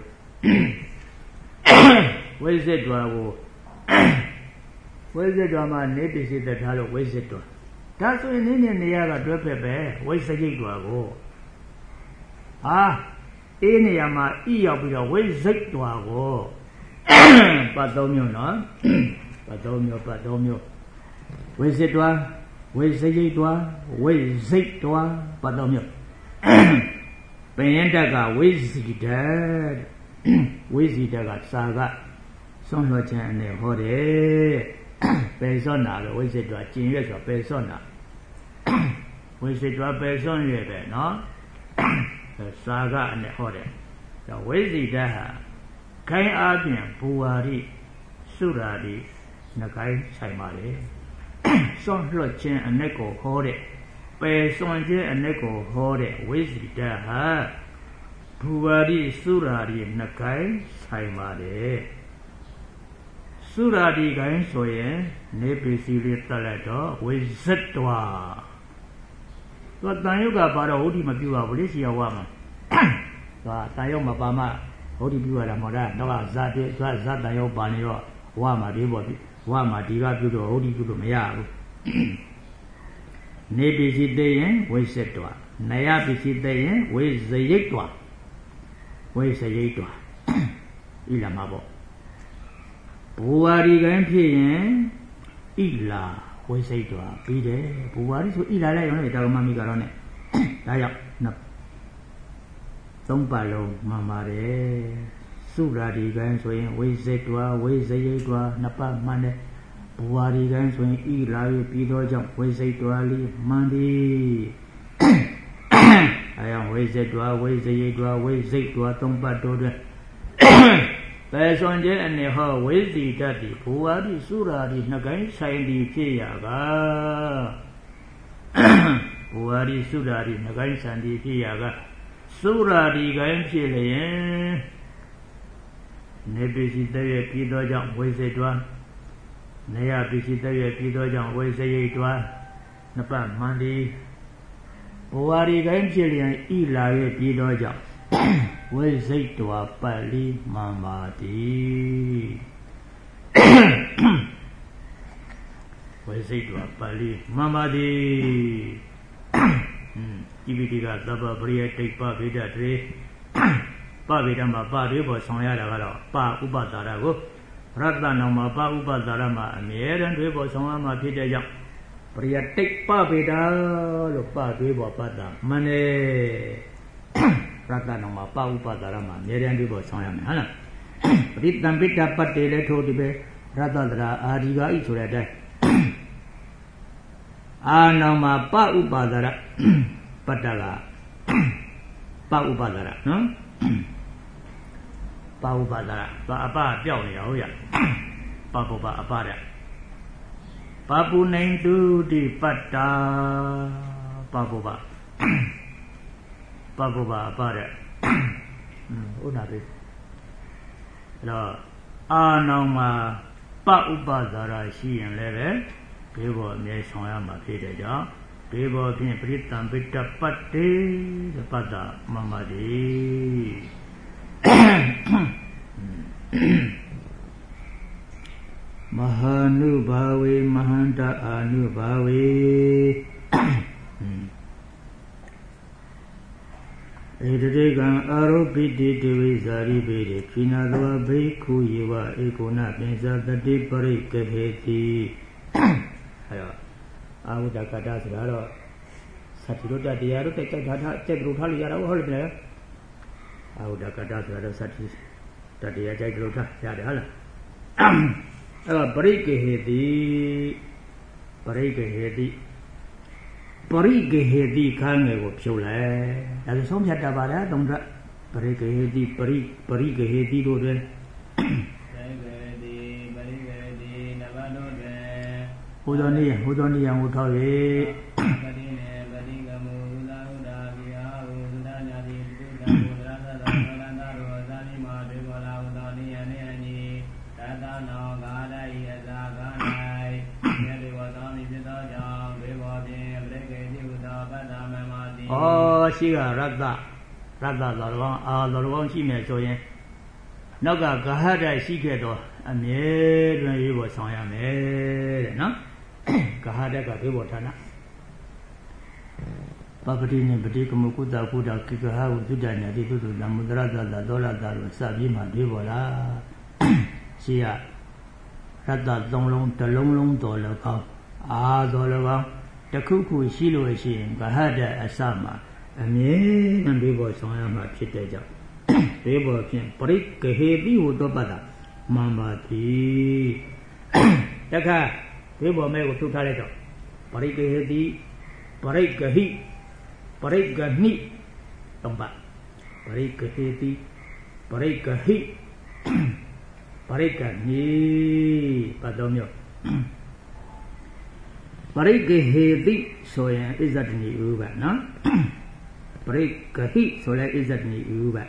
ဝိဇ္ဇတွာကိုဝိဇ္ဇတွာမှာနေပစ္စည်းတထားလို့ဝိဇ္ဇတွာဒါဆိုရင်နည်းနည်းနေရာကတွဲဖက်ပဲဝိဇ္ဇရိတ်တွာကိုဟာအေးနေရာမှာဤရောက်ပြီးတော့ဝိဇိတ်တွာကိုပတ်သုံးမျိုးနော်ပတ်သုံးမျိုးပတ်သုံးမျိုးဝိဇိတ်တွာဝိဇိတ်တွာဝိဇိတ်တွာပတ်သုံးမျိုးပင်ရင်တက်ကဝိဇိတဝိဇိတကစာကဆုံးလွှတ်ခြင်းအနေဟောတယ်ပယ်စောနာလို့ဝိဇိတ်တွာကျင်ရွက်ဆိုပယ်စောနာဝိဇိတ်တွာပယ်စောရွက်ပဲနော်စာကနဲ့ဟောတယ်ဝိဇိတဟာခိုင်းအားဖြင့်ဘူဝါရိစုရာတိနှကိုင်းဆိုင်ပါလေစွန့်လွတ်ခြင်းအ내ကိုဟောတဲ့ပယ်စွန့်ခြင်းအ내ကိုဟောတဲ့ဝိဇိတဟာဘူဝါရိစုရာတိနှကိုင်းဆိုင်ပါလေစုရာတိကိုင်းဆိုရင်နေပစ္စည်းလေးတက်လိုက်တော့ဝိဇ္ဇတွာသူတန်ယုတ်ကပါတော့ဟုတ်ဒီမပြူပါဘူးလေရှိရဝါမှာသူကတန်ယုတ်မပါမှဟုတ်ဒီပြူရတာမဟုတ်လားတော့ဇာတိဇာဇာတန်ယုတ်ပါနေတော့ဝါမှာဒီပေါ့ဝါမှာဒီကပြူတော့ဟုတ်ဒီပြူလို့မရဘူးနေပစ္စည်းသိရင်ဝိဇ္ဇတွာနယပစ္စည်းသိရင်ဝိဇ္ဇရိတ်တွာဝိဇ္ဇရိတ်တွာဤလာမှာပေါ့ဘူဝါရီကံဖြစ်ရင်ဤလာဝိစိတ်တော်ပြီးတယ်ဘူဝါရီဆိုဣလာလိုက်ရောလေတာမမိကတော့ ਨੇ ဒါကြောင့်သုံးပါလုံးမှန်ပါတယ်စုရာဒီကံဆိုရင်ဝိစိတ်တော်ဝိစရိတ်တော်နှစ်ပတ်မှန်တယ်ဘူဝါရီကံဆိုရင်ဣလာရပြီးတော့ကြောင့်ဝိစိတ်တော်လေးမှန်သည်အဲကြောင့်ဝိစိတ်တော်ဝိစရိတ်တော်ဝိစိတ်တော်သုံးပတ်တော်တွင်ပယ်စွန်ခြင်းအနေဟောဝိဇိတတိဘူဝါရိစုရာတိနှကိုင်းဆိုင်သည်ဖြစ်ရပါဘူဝါရိစုရာတိနှကိုင်းဆိုင်သည်ဖြစ်ရကစုရာတိကိုင်းဖြစ်လျင်နေပစ္စည်းတည်းပြည်သောကြောင့်ဝိဇိတွာနေယပစ္စည်းတည်းပြည်သောကြောင့်ဝိဇိယတွာနှစ်ပတ်မှန်သည်ဘူဝါရိကိုင်းဖြစ်လျင်ဤလာ၍ပြည်သောကြောင့်ဝိဇိတ်တော်ပါဠိမှန်ပါသည်ဝိဇိတ်တော်ပါဠိမှန်ပါသည်ဒီပိဋကသဗ္ဗပရိယတိတ်ပဗေဒတေပဗေဒမှာပတွေပေါ်ဆောင်ရတာကတော့ပဥပဒါရကိုရတ္တနောမှာပဥပဒါရမှာအမြဲတမ်းတွေပေါ်ဆောင်ရမှာဖြစ်တဲ့ကြောင့်ပရိယတိတ်ပဗေဒလို့ပတွေပေါ်ပတ်တာမှန်တယ်ရတ္တနောမှာပဥပဒါရမှာအမြဲတမ်းတွေပေါ်ဆောင်ရမယ်ဟုတ်လားပရိတံပိတ္တပတ်တေလည်းထို့ဒီပဲရတ္တတရာအာဒီကဤဆိုတဲ့အတိုင်းအာနောမှာပဥပဒါရပတ္တကပဥပဒါရနော်ပဥပဒါရပအပပြောက်နေတာဟုတ်ရပပုပအပတဲ့ပပုနေတုတိပတ္တာပပုပပပုပအပတဲ့ဟုတ်တာပဲအဲ့တော့အာနောင်မှာပ Upazara she and Leve, People may Soyama Peter Jar, People being Britain Bita Patti, the Pata Mamadi. Mahanubawi Mahanta Anubawi Edegan Arupiti Divizari Bede Pinadwa Beku Yiva Ekuna Pensa the Dipari Kaheti Audakatas Raro Satiruta Diaru take Rutal Yara Holder Audakatas Raro Satis Tadia Jagruta Yadala Parikahedi Parikahedi Parikahedi Kanga of Shula. As a song had about don't Parikahedi Pari Parikahedi do the Hudoni, Hudoni and Utari. Oh, she got Radha, Radha, Lorwan, Lorwan, she may show you. Naga Gahada, she get off, and made when you was on your maid, no? Gahada got the water. Papatin, Patikamukuta, Kuda, Kikaha, Sudana, the Namudra, the Dola, the Sabima, Divola. See ya. Radha, long, long, the long, long dollar. Ah, dollar. The cuckoo situation, Gahada Asama, and ye and they were so I'm a chitaja. They were in Parik Heavy Udobada, Mamma tea. Taka, they were made to Talato. Parik Heavy, Parik Gahi, Parik Gani, Tomba, Parik Heavy, Parik Gahi, Parik Gani, Padomio. Parikahedi soya is that in the Uba, no? Parikahi soya is that in the Uba.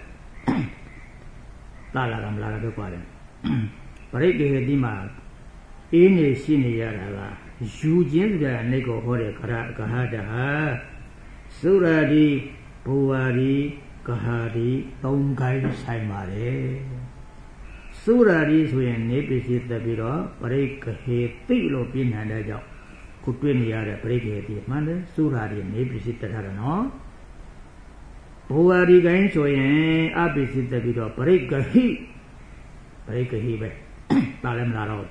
Talaram Lara the Quadrant. Parikahedi mark in a senior, Jujin the Nego Hore Kahada, Suradi, Puari, Kahari, Tongai Saimare. Suradi when Nepis the Biro, Parikahedi Lopin and a job. Kutwiniara Brigade, Mother, Suradi, Nebis Tarano. Puari Gain Soyen, Abis the Vido, Breakahi, Breakahi, Palam Laro,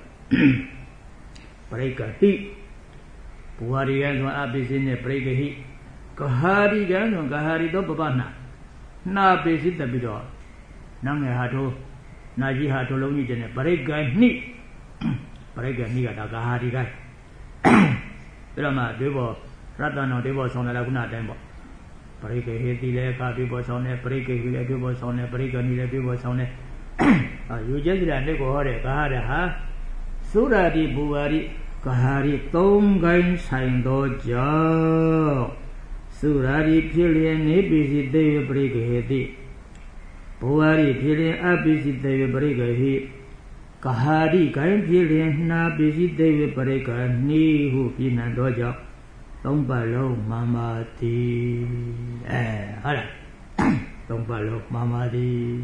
Breakahi, Puari Gan, Abis in the Breakahi, Kahari Gan, Kahari do Babana, Nabis the Vido, Nanga Hato, Naji Hato Longi, Breakani, Breakani, Kahari Guy. Rama, Devo, Ratano, Devo on the Laguna Demo. Break a heavy lega, people on a break a villa, people on a break a nilla, people on it. You just let me go ahead, Kahara, ha? Suradi Buari, Kahari, Tongain, Saindo, Jo. Suradi Pillion, Nebisi, they break a heavy. Buari, Pillion, Abisi, they break a heavy. Kahari, Kain Pillion, Nabisi, they break a knee who in a dojo. Don't follow Mama T. Eh, hold on. Don't follow Mama T.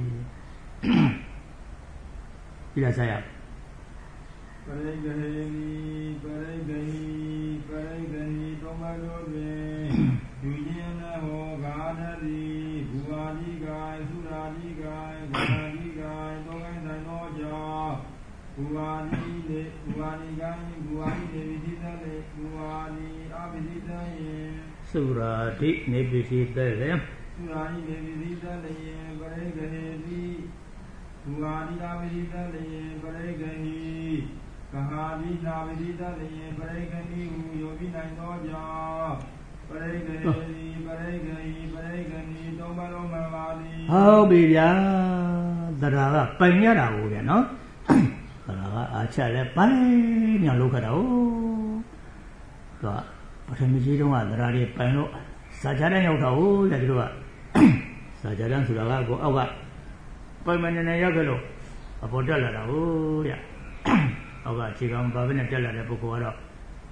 Yes, I am. Paragani, Paragani, Paragani, Tomarobe, Juliana, Gadari, Buari guy, Suradi guy, Gadari guy, Togan, Noja, Buari, Buari guy, Buari, Nevidita, Buari. Surati Nebisita, Surati Nebisita, Baregani, Buari Navidita, Baregani, Kahari Navidita, Baregani, Yogi Nainoja, Baregani, Baregani, Baregani, Tomaro Mavali. How be ya? The Raga Panyara, no? A child, Pane, Yalukado. But I'm a don't want the Radi Pano. Sajaran out of that you are. Sajaran Sulago, our permanent Yagalo. A Podella, oh, yeah. အောက်ကခြေကဘာပဲနဲ့တက်လာတဲ့ပုဂ္ဂိုလ်ကတော့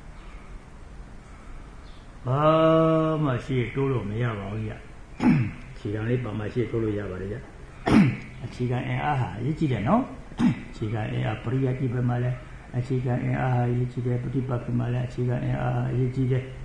ဘာမှရှိတိုးလို့မရပါဘူးကြခြေကလေးပါမှရှိတိုးလို့ရပါတယ်ကြအခြေခံအင်အားဟာအရေးကြီးတယ်နော်အခြေခံအင်အားပရိယတ်ဒီဘက်မှာလည်းအခြေခံအင်အားဟာအရေးကြီးတယ်ပฏิပတ်ဘက်မှာလည်းအခြေခံအင်အားဟာအရေးကြီးတယ်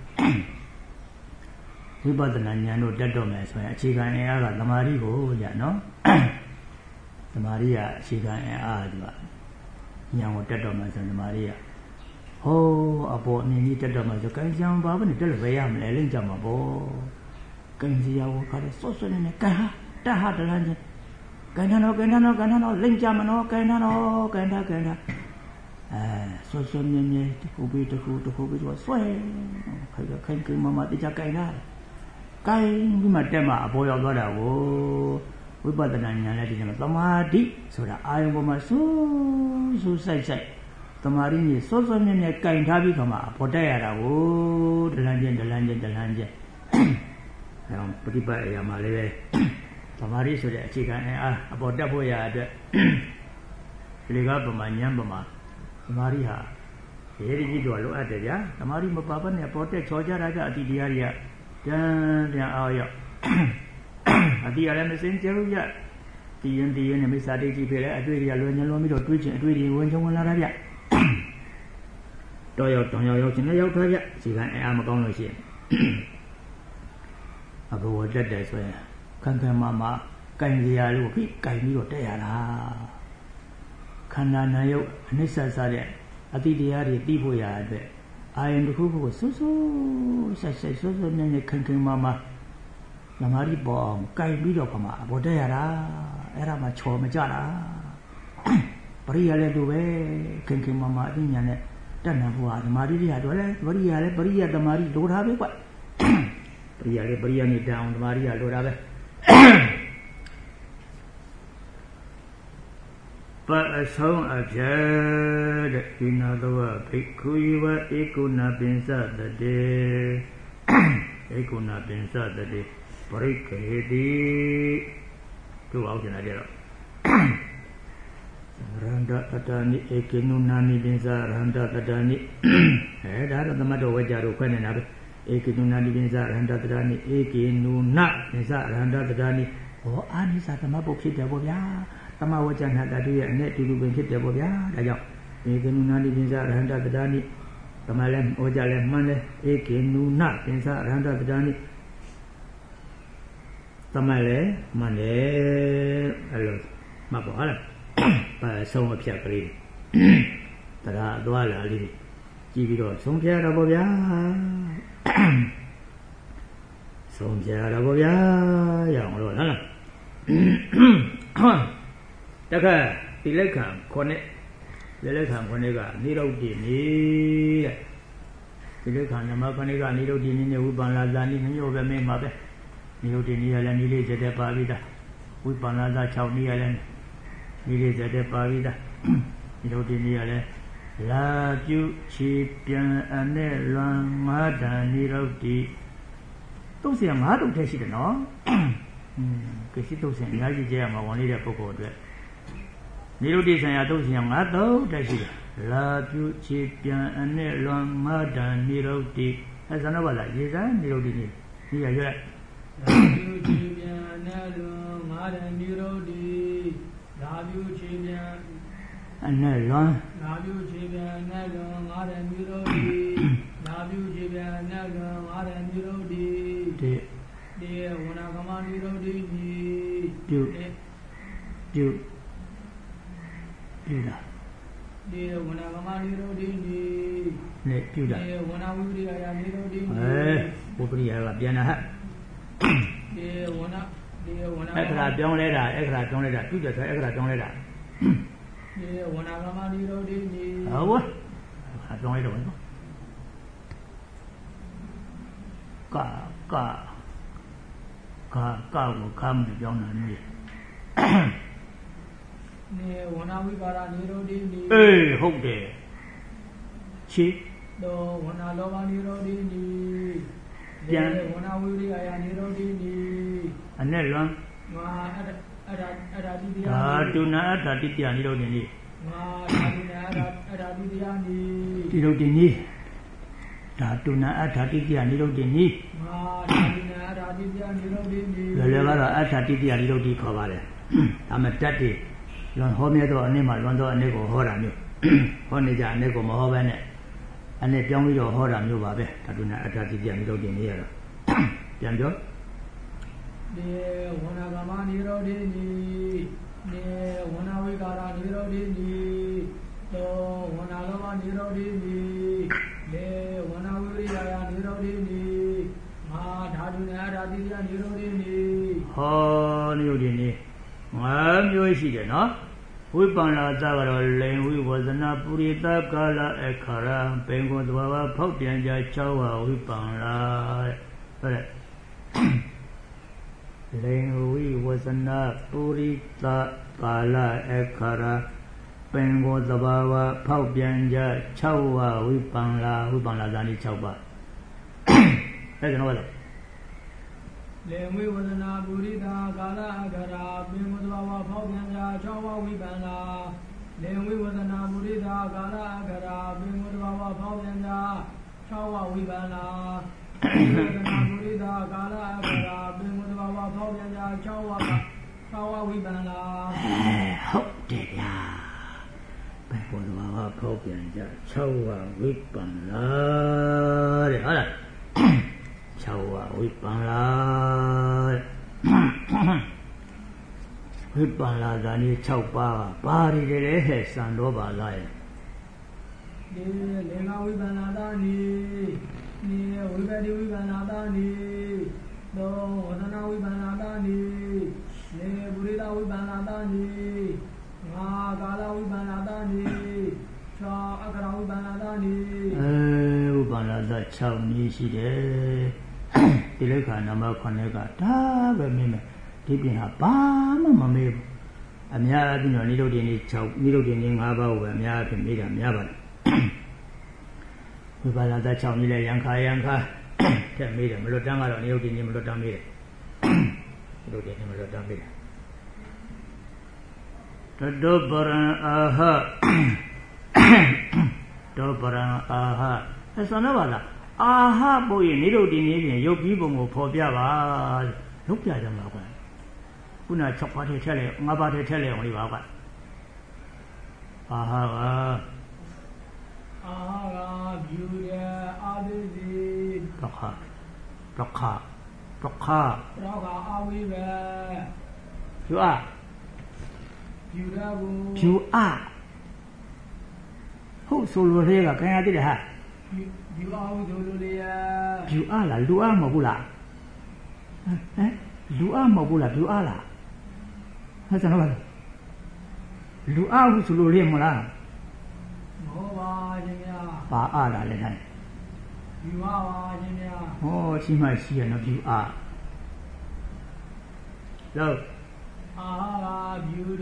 ဝိပဿနာဉာဏ်တို့တက်တော့မယ်ဆိုရင်အခြေခံအင်အားကသမာဓိကိုကြနော်သမာဓိကအခြေခံအင်အားကဉာဏ်ကိုတက်တော့မယ်ဆိုရင်သမာဓိကဟိုးအပေါ်အမြင်ကြီးတက်တော့မယ်ဆိုကံကြံဘာပဲနဲ့တက်လို့ပဲရမလဲလိမ့်ကြမှာပေါ့ကံစီရဝခါတဲ့ဆော့ဆော့နေကံဟာတဟတလန်းချင်းကံထနော်ကံထနော်ကံထနော်လိမ့်ကြမနော်ကံထနော်ကံထကံထအဲဆော့ဆော့မြင်းမြင်းတခုပြီးတခုတခုပြီးတော့ဆွဲခိုင်ခိုင်ခိုင်မမတကြကံတာကံဒီမှာတက်မှာအပေါ်ရောက်သွားတာကိုဝိပဿနာဉာဏ်နဲ့ဒီမှာသမာဓိဆိုတာအာယုံပေါ်မှာစူးစူးဆိုင်ဆိုင်သမာဓိနဲ့စောစောမြဲမြဲကင်ထားပြီးခါမှအပေါ်တက်ရတာကိုဒလန်းချင်းဒလန်းချင်းဒလန်းချင်းအဲတော့ပฏิပတ်အရာမှာလည်းပဲသမာဓိဆိုတဲ့အခြေခံအအားအပေါ်တက်ဖို့ရအတွက်ဒီလေကပမာဉာဏ်ပမာသမာဓိဟာရေရကြီးတော့လိုအပ်တယ်ဗျာသမာဓိမပါဘဲနဲ့အပေါ်တက်ချော်ကြတာကအတိတရားတွေကတန်းတန်းအောင်ရောက်အတိအရမစင်ကြလို့ရတည်ရင်တည်ရင်မိစ္ဆာဒိဋ္ဌိဖြစ်လဲအတွေ့အကြုံလွန်ညလွန်ပြီးတော့တွေးချင်အတွေ့အကြုံဝင်ချုံဝင်လာတာဗျတော့ရောက်တောင်ရောက်ရောက်ချင်းလည်းရောက်သွားဗျဒီကံအားမကောင်းလို့ရှိရင်အဘဝတက်တယ်ဆိုရင်ခံခံမမကင်စရာလို့ဖိကင်ပြီးတော့တက်ရတာခန္ဓာနာယုတ်အနိစ္စစားတဲ့အတိတရားတွေသိဖို့ရအတွက်အာယုန်တစ်ခုခုကိုစွတ်စွတ်ဆက်ဆက်စွတ်စွတ်နဲ့ခံခံမမသမာဓိပေါ်အောင်ကင်ပြီးတော့ခမအဘောတက်ရတာအဲ့ဒါမှချော်မကြတာပရိယာလည်းလိုပဲခင်ခင်မမအသိဉာဏ်နဲ့တက်နေဖို့ဟာသမာဓိတွေကတော့လေပရိယာလည်းပရိယာသမာဓိလိုတာပဲကွပရိယာလည်းပရိယာနဲ့တန်အောင်သမာဓိကလိုတာပဲပအဆုံးအဖြဲတဲ့ဒီနာသောဘိက္ခုဝဧကုဏပင်စတတေဧကုဏပင်စတတေပရိခေတိတို့အောင်ကျင်လာကြတော့ရန္တတတနိဧကိနုနာနိပင်္စရန္တတတနိအဲဒါတော့သမတ်တော်ဝကြတို့ခွဲနေတာပဲဧကိနုနာနိပင်္စရန္တတတနိဧကိနုနပင်္စရန္တတတနိဟောအာနိသသမတ်ပုတ်ဖြစ်တယ်ပေါ့ဗျာသမဝကြနာတတုရဲ့အနဲ့တူတူပင်ဖြစ်တယ်ပေါ့ဗျာဒါကြောင့်ဧကိနုနာနိပင်္စရန္တတတနိသမလည်းဝကြလည်းမှန်တယ်ဧကိနုနပင်္စရန္တတတနိသမလည်းမှန်တယ်အဲ့လိုမှတ်ပါဟုတ်လားပါဆုံးအဖြတ်ကလေးတရားအသွားလာလေးကြည့်ပြီးတော့ဆုံးဖြတ်ရတော့ဗျာဆုံးဖြတ်ရတော့ဗျာရအောင်လို့ဟုတ်လားတခါဒီလက်ခံခေါ်နဲ့ဒီလက်ခံခေါ်နဲ့ကနိရုဒ္ဓိနေတဲ့ဒီလက်ခံနမခဏကနိရုဒ္ဓိနေနဲ့ဝိပန္နာဇာနိမျိုးပဲမင်းမှာပဲနိရုဒ္ဓိနေရလည်းနိလေးချက်တဲ့ပါပြီးသားဝိပန္နာဇာ၆နည်းရလည်းနိလေးချက်တဲ့ပါပြီးသားနိရုဒ္ဓိနေရလည်းလာပြုချီပြန်အနဲ့လွန်ငါးတန်နိရုဒ္ဓိတုတ်เสียငါးတုတ်ထဲရှိတယ်နော်อืมကိစ္စတုတ်เสียအများကြီးကျဲရမှာဝင်နေတဲ့ပုဂ္ဂိုလ်အတွက်နိရုဒ္ဓိဆံရတုတ်เสียငါးတုတ်ထဲရှိတယ်လာပြုချီပြန်အနဲ့လွန်ငါးတန်နိရုဒ္ဓိအဲဇာနောပါလားရေစံနိရုဒ္ဓိနေဒီရရွက်လာပြုချီပြန်အနဲ့လွန်ငါးတန်နိရုဒ္ဓိလာပြုချီပြန်အနဲ့လွန်လာပြုချီပြန်အနဲ့လွန်ငါးတန်နိရုဒ္ဓိလာပြုချီပြန်အနဲ့လွန်ငါးတန်နိရုဒ္ဓိဒီဒီဝနာကမနိရုဒ္ဓိနိပြုပြုပြုတာဒီဝနာကမနိရုဒ္ဓိနိနေပြုတာဒီဝနာဝိပရိယနိရုဒ္ဓိနိအဲဝိပရိယကပြန်လာဟတ်ဒီဝနာဒီဝနာအခရာပြောင်းလဲတာအခရာပြောင်းလဲတာပြုတယ်ဆိုအခရာပြောင်းလဲတာဒီဝနာကမနိရုဒ္ဓိနိဟုတ်ပါအခရာပြောင်းလဲတော့နော်ကာကာကာကာကိုကာမပြောင်းတာနေနေဝနာဝိပါဒနိရောဓိနိအေးဟုတ်တယ်ချီတော့ဝနာလောဘနိရောဓိနိပြန်ဝနာဝိရိယနိရောဓိနိအနဲ့လွန်ငါအဲ့ဒါအဲ့ဒါတိတရားဓာတုနာဓာတိတရားနိရောဓိနိ Ma Adina Adabidiyani. Nirudini. Datuna Adhatiya Nirudini. Ma Adina Adabidya Nirudini. Lelevara Adhatiya Nirudi Kavale. Amatati. Lon Homedo Anima Londo Anego Horamio. Honija Anego Mohovene. And the young widow Horamio Babe. Datuna Adhatiya Nirudini. Janjo? Ne Wanagama Nirudini. Ne Wanavigara Nirudini. So Wanalava Nirudini. Ne Wanaviriya Nirudini. Ma Dhaduna Adabidya Nirudini. Oh, Nirudini. I'm your shit, no? We found out our lane, we was an Apurita Kala Ekara, Pengo Dwava, Popianja Chawa, we found out. Lane, we was an Apurita Kala Ekara, Pengo Dwava, Popianja Chawa, we found out, we found out Dani Chauba. That's another. Lemi Wadana Burida Gala Agara, Bimudava Poganja, Chawa Vibana. Lemi Wadana Burida Gala Agara, Bimudava Poganja, Chawa Vibana. Wadana Burida Gala Agara, Bimudava Poganja, Chawa Chawa Vibana. Hope ya. Bimudava Poganja, Chawa Vibana. Hold on. Chawa Vipala Vipala Dani Chaupa, Bari de Sandoba Lai. Lega Vibanadani, near Vibadi Vibanadani, no Wadana Vibanadani, ne Burida Vibanadani, Gala Vibanadani, Cha Akara Vibanadani. Eh, Ubanada Chow Nishi. Dileka number Conega, Tabame, Tipping her Bama Mame. A Mia Dino Nido Dini Chow, Nido Dini Haba, where Mia can meet a Miaba. Ubanada Chow Nila Yanka Yanka, tell me the Melodama or Nido Dini Melodami. Nido Dini Melodami. The Dobaran aha. Dobaran aha. That's another. Aha, boy, Nido Dini, your people will pour Biava. Look at them, Lava. Una chopati tell it, Mabati tell it, Oliva. Aha, Aha, beauty, Abidi, Proka, Proka, Proka. Praga Aviva, You are, Beautiful, you are. Who so will hear? Can I did it? you are Dululia, You are la Lua Mabula. Eh? Lua Mabula, you are la. That's another. Lua who's Lulimula. Mova, Jimia, Ba ala le. you are Jimia, Oh, she might see enough you are. Look. Aha, beauty,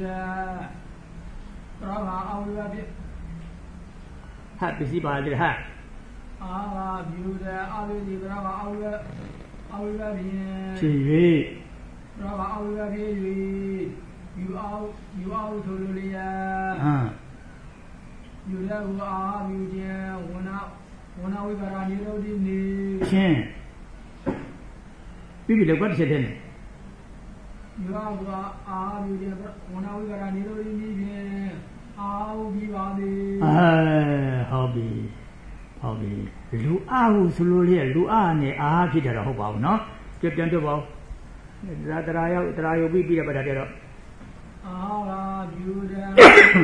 Praga Aviva, Happy see by the hat. Aha, beauty, Abidi, Praga Aviva, Aviva, See, Praga Aviva, you are, you are Dululia. ah, You have a museum, one out, one out with a new Disney. Chin. Maybe the what said then. You have a museum, one out with a new Disney. How be body? Ah, hobby. Hobby. Lua who's Lulia, Lua, and ah, Peter, a hobo, no? Get them to bow. Rather, I will be about that. Ah, you there,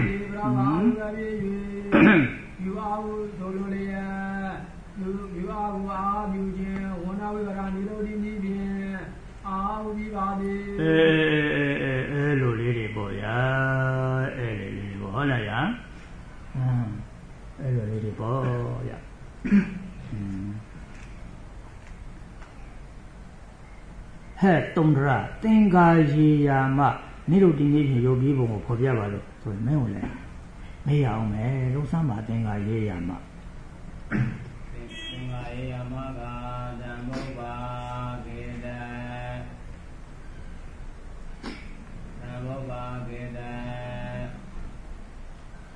you are Dululia. You you are a museum, one out with a new Disney. How be body? Eh, hello, lady boy, ah, lady boy, hola, ya. Hello, lady boy, ya. Hey, Tondra, Tenga Yama, Nido Dini, your people for Yavalo, so Mele. May I may lose some Tenga Yama. Tenga Yamaga, Damoba, Geda, Damoba, Geda,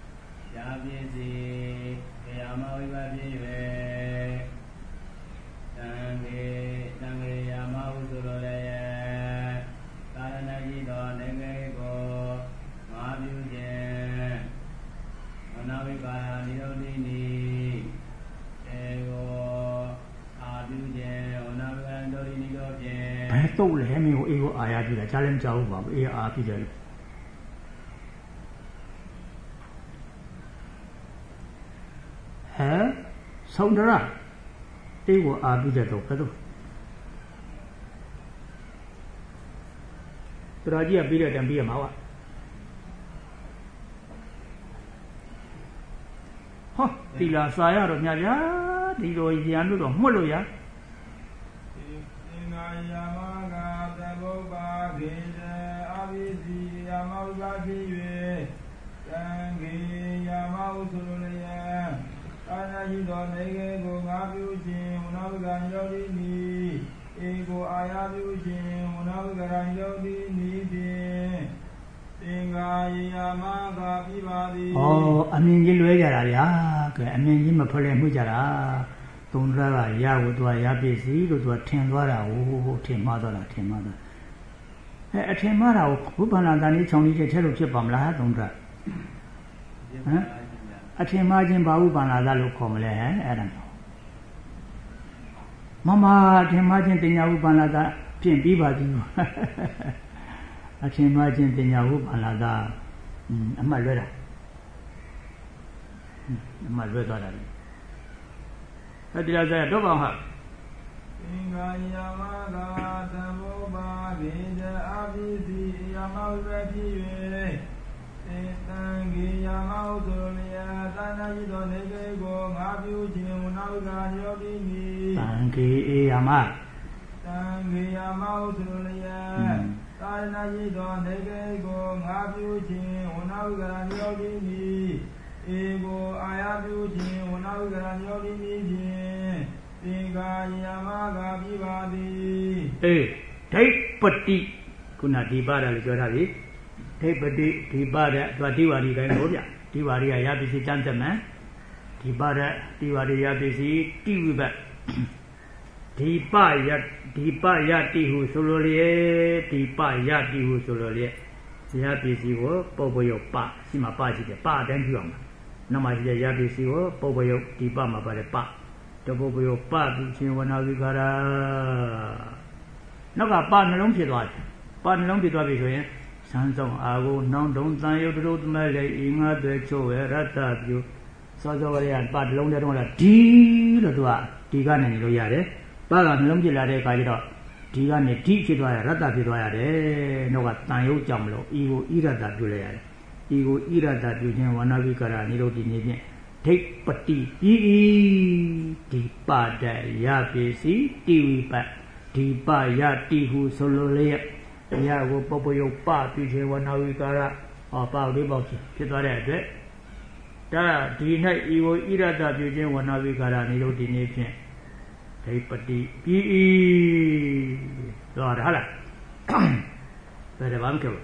ဘယ်တော့လဲမင်းကိုအေးကိုအာရပြတာကြားလည်းမကြောက်ဘူးပါဘူးအေးအာပြတယ်လို့ဟဲဆုံးဒရာအေးကိုအာပြတဲ့တော့ဘယ်တော့တော်ကြီးကပြီးတဲ့တံပြီးရမှာပါဟောတီလာစာရတော့မြတ်ဗျာဒီလိုရန်လို့တော့မှုတ်လို့ရသင်္ဃာယာမကသဘောပါခေတအဘိစီယာမဥပါဖြစ်၍သံဃေယာမဥဆိုလိုလျက်အာနာရှိသောနေကေကိုငါပြုခြင်းဝနာဝကံယောတိနိဧကိုအာယပြုခြင်းဝနာဝကံယောတိနိဖြင့်သင်္ဃာယာမကပြပါသည်ဩအမြင်ကြီးလွဲကြတာဗျာကဲအမြင်ကြီးမဖွလဲမှုကြတာသုံးရကရကိုသူကရပစ္စည်းလို့သူကထင်သွားတာဟိုထင်မှားသွားတာထင်မှားသွားအဲအထင်မှားတာကိုဘုဗ္ဗနာတန်လေးခြုံလေးချက်လို့ဖြစ်ပါမလားသုံးရဟမ်အထင်မှားခြင်းဘာဥပ္ပန္နာသလို့ခေါ်မလဲအဲ့ဒါမမအထင်မှားခြင်းတင်ညာဥပ္ပန္နာသပြင်ပြီးပါပြီအထင်မှားခြင်းတင်ညာဥပ္ပန္နာသအမှတ်လွဲတာအမှတ်လွဲသွားတာလေအဲ့ဒီလားတော့ပါဟာသင်္ဃာယာမကသဘောပါခေတအဘိစီယာမဥပဖြစ်၍သံဃေယာမဥဆိုလျက်သာနာရှိသောနေကေကိုငါပြုခြင်းဝနာဝကံယောတိနိသံဃေအေယာမသံဃေယာမဥဆိုလျက်သာနာရှိသောနေကေကိုငါပြုခြင်းဝနာဝကံယောတိနိဧကိုအာယပြုခြင်းဝနာဝကံယောတိနိဖြင့်သင်္ဃာယာမကပြပါသည်အေးဒိဋ္ဌပတိခုနဒီပါဒလည်းပြောထားပြီဒိဋ္ဌပတိဒီပါဒသွားဒီဝါဒီတိုင်းလို့ဗျဒီဝါဒီကရပစ္စည်းတန်းတက်မယ်ဒီပါဒဒီဝါဒီရပစ္စည်းတိဝိဘတ်ဒီပယဒီပယတိဟုဆိုလိုလေဒီပယတိဟုဆိုလိုလေရပစ္စည်းကိုပုပ္ပယောပရှိမှပရှိတယ်ပအတိုင်းပြုအောင်နောက်မှရှိတဲ့ရပစ္စည်းကိုပုပ္ပယောဒီပမှာပါတယ်ပတပုပ္ပယောပပြုခြင်းဝနာဝိကာရနောက်ကပနှလုံးဖြစ်သွားတယ်ပနှလုံးဖြစ်သွားပြီဆိုရင်စမ်းဆောင်အာကိုနှောင်းတုံတန်ရုပ်တို့သမဲလေအင်္ဂါတွေချို့ရရတ္တပြုစောစောကလေးကပနှလုံးထဲတော့လာဒီလို့သူကဒီကနေနေလို့ရတယ်ပကနှလုံးဖြစ်လာတဲ့အခါကျတော့ဒီကနေဒီဖြစ်သွားရရတ္တဖြစ်သွားရတယ်နောက်ကတန်ရုပ်ကြောင့်မလို့ဤကိုဣရတ္တပြုလိုက်ရတယ်ဤကိုဣရတ္တပြုခြင်းဝနာဝိကာရနိရောဓိနေဖြင့်ဒိဋ္ဌပတိဤဤဒီပဒယပိစီတိဝိပတ်ဒီပယတိဟုဆိုလိုလျက်တရားကိုပုပ္ပယုပပြုခြင်းဝနာဝိကာရဟောပါလေးပေါက်ဖြစ်သွားတဲ့အတွက်ဒါဒီ၌ဤကိုဣရတ္တပြုခြင်းဝနာဝိကာရနိရောဓိနေဖြင့်ဒိဋ္ဌပတိဤဤတော့ဟုတ်လားဘယ်တော့မှမကြောက်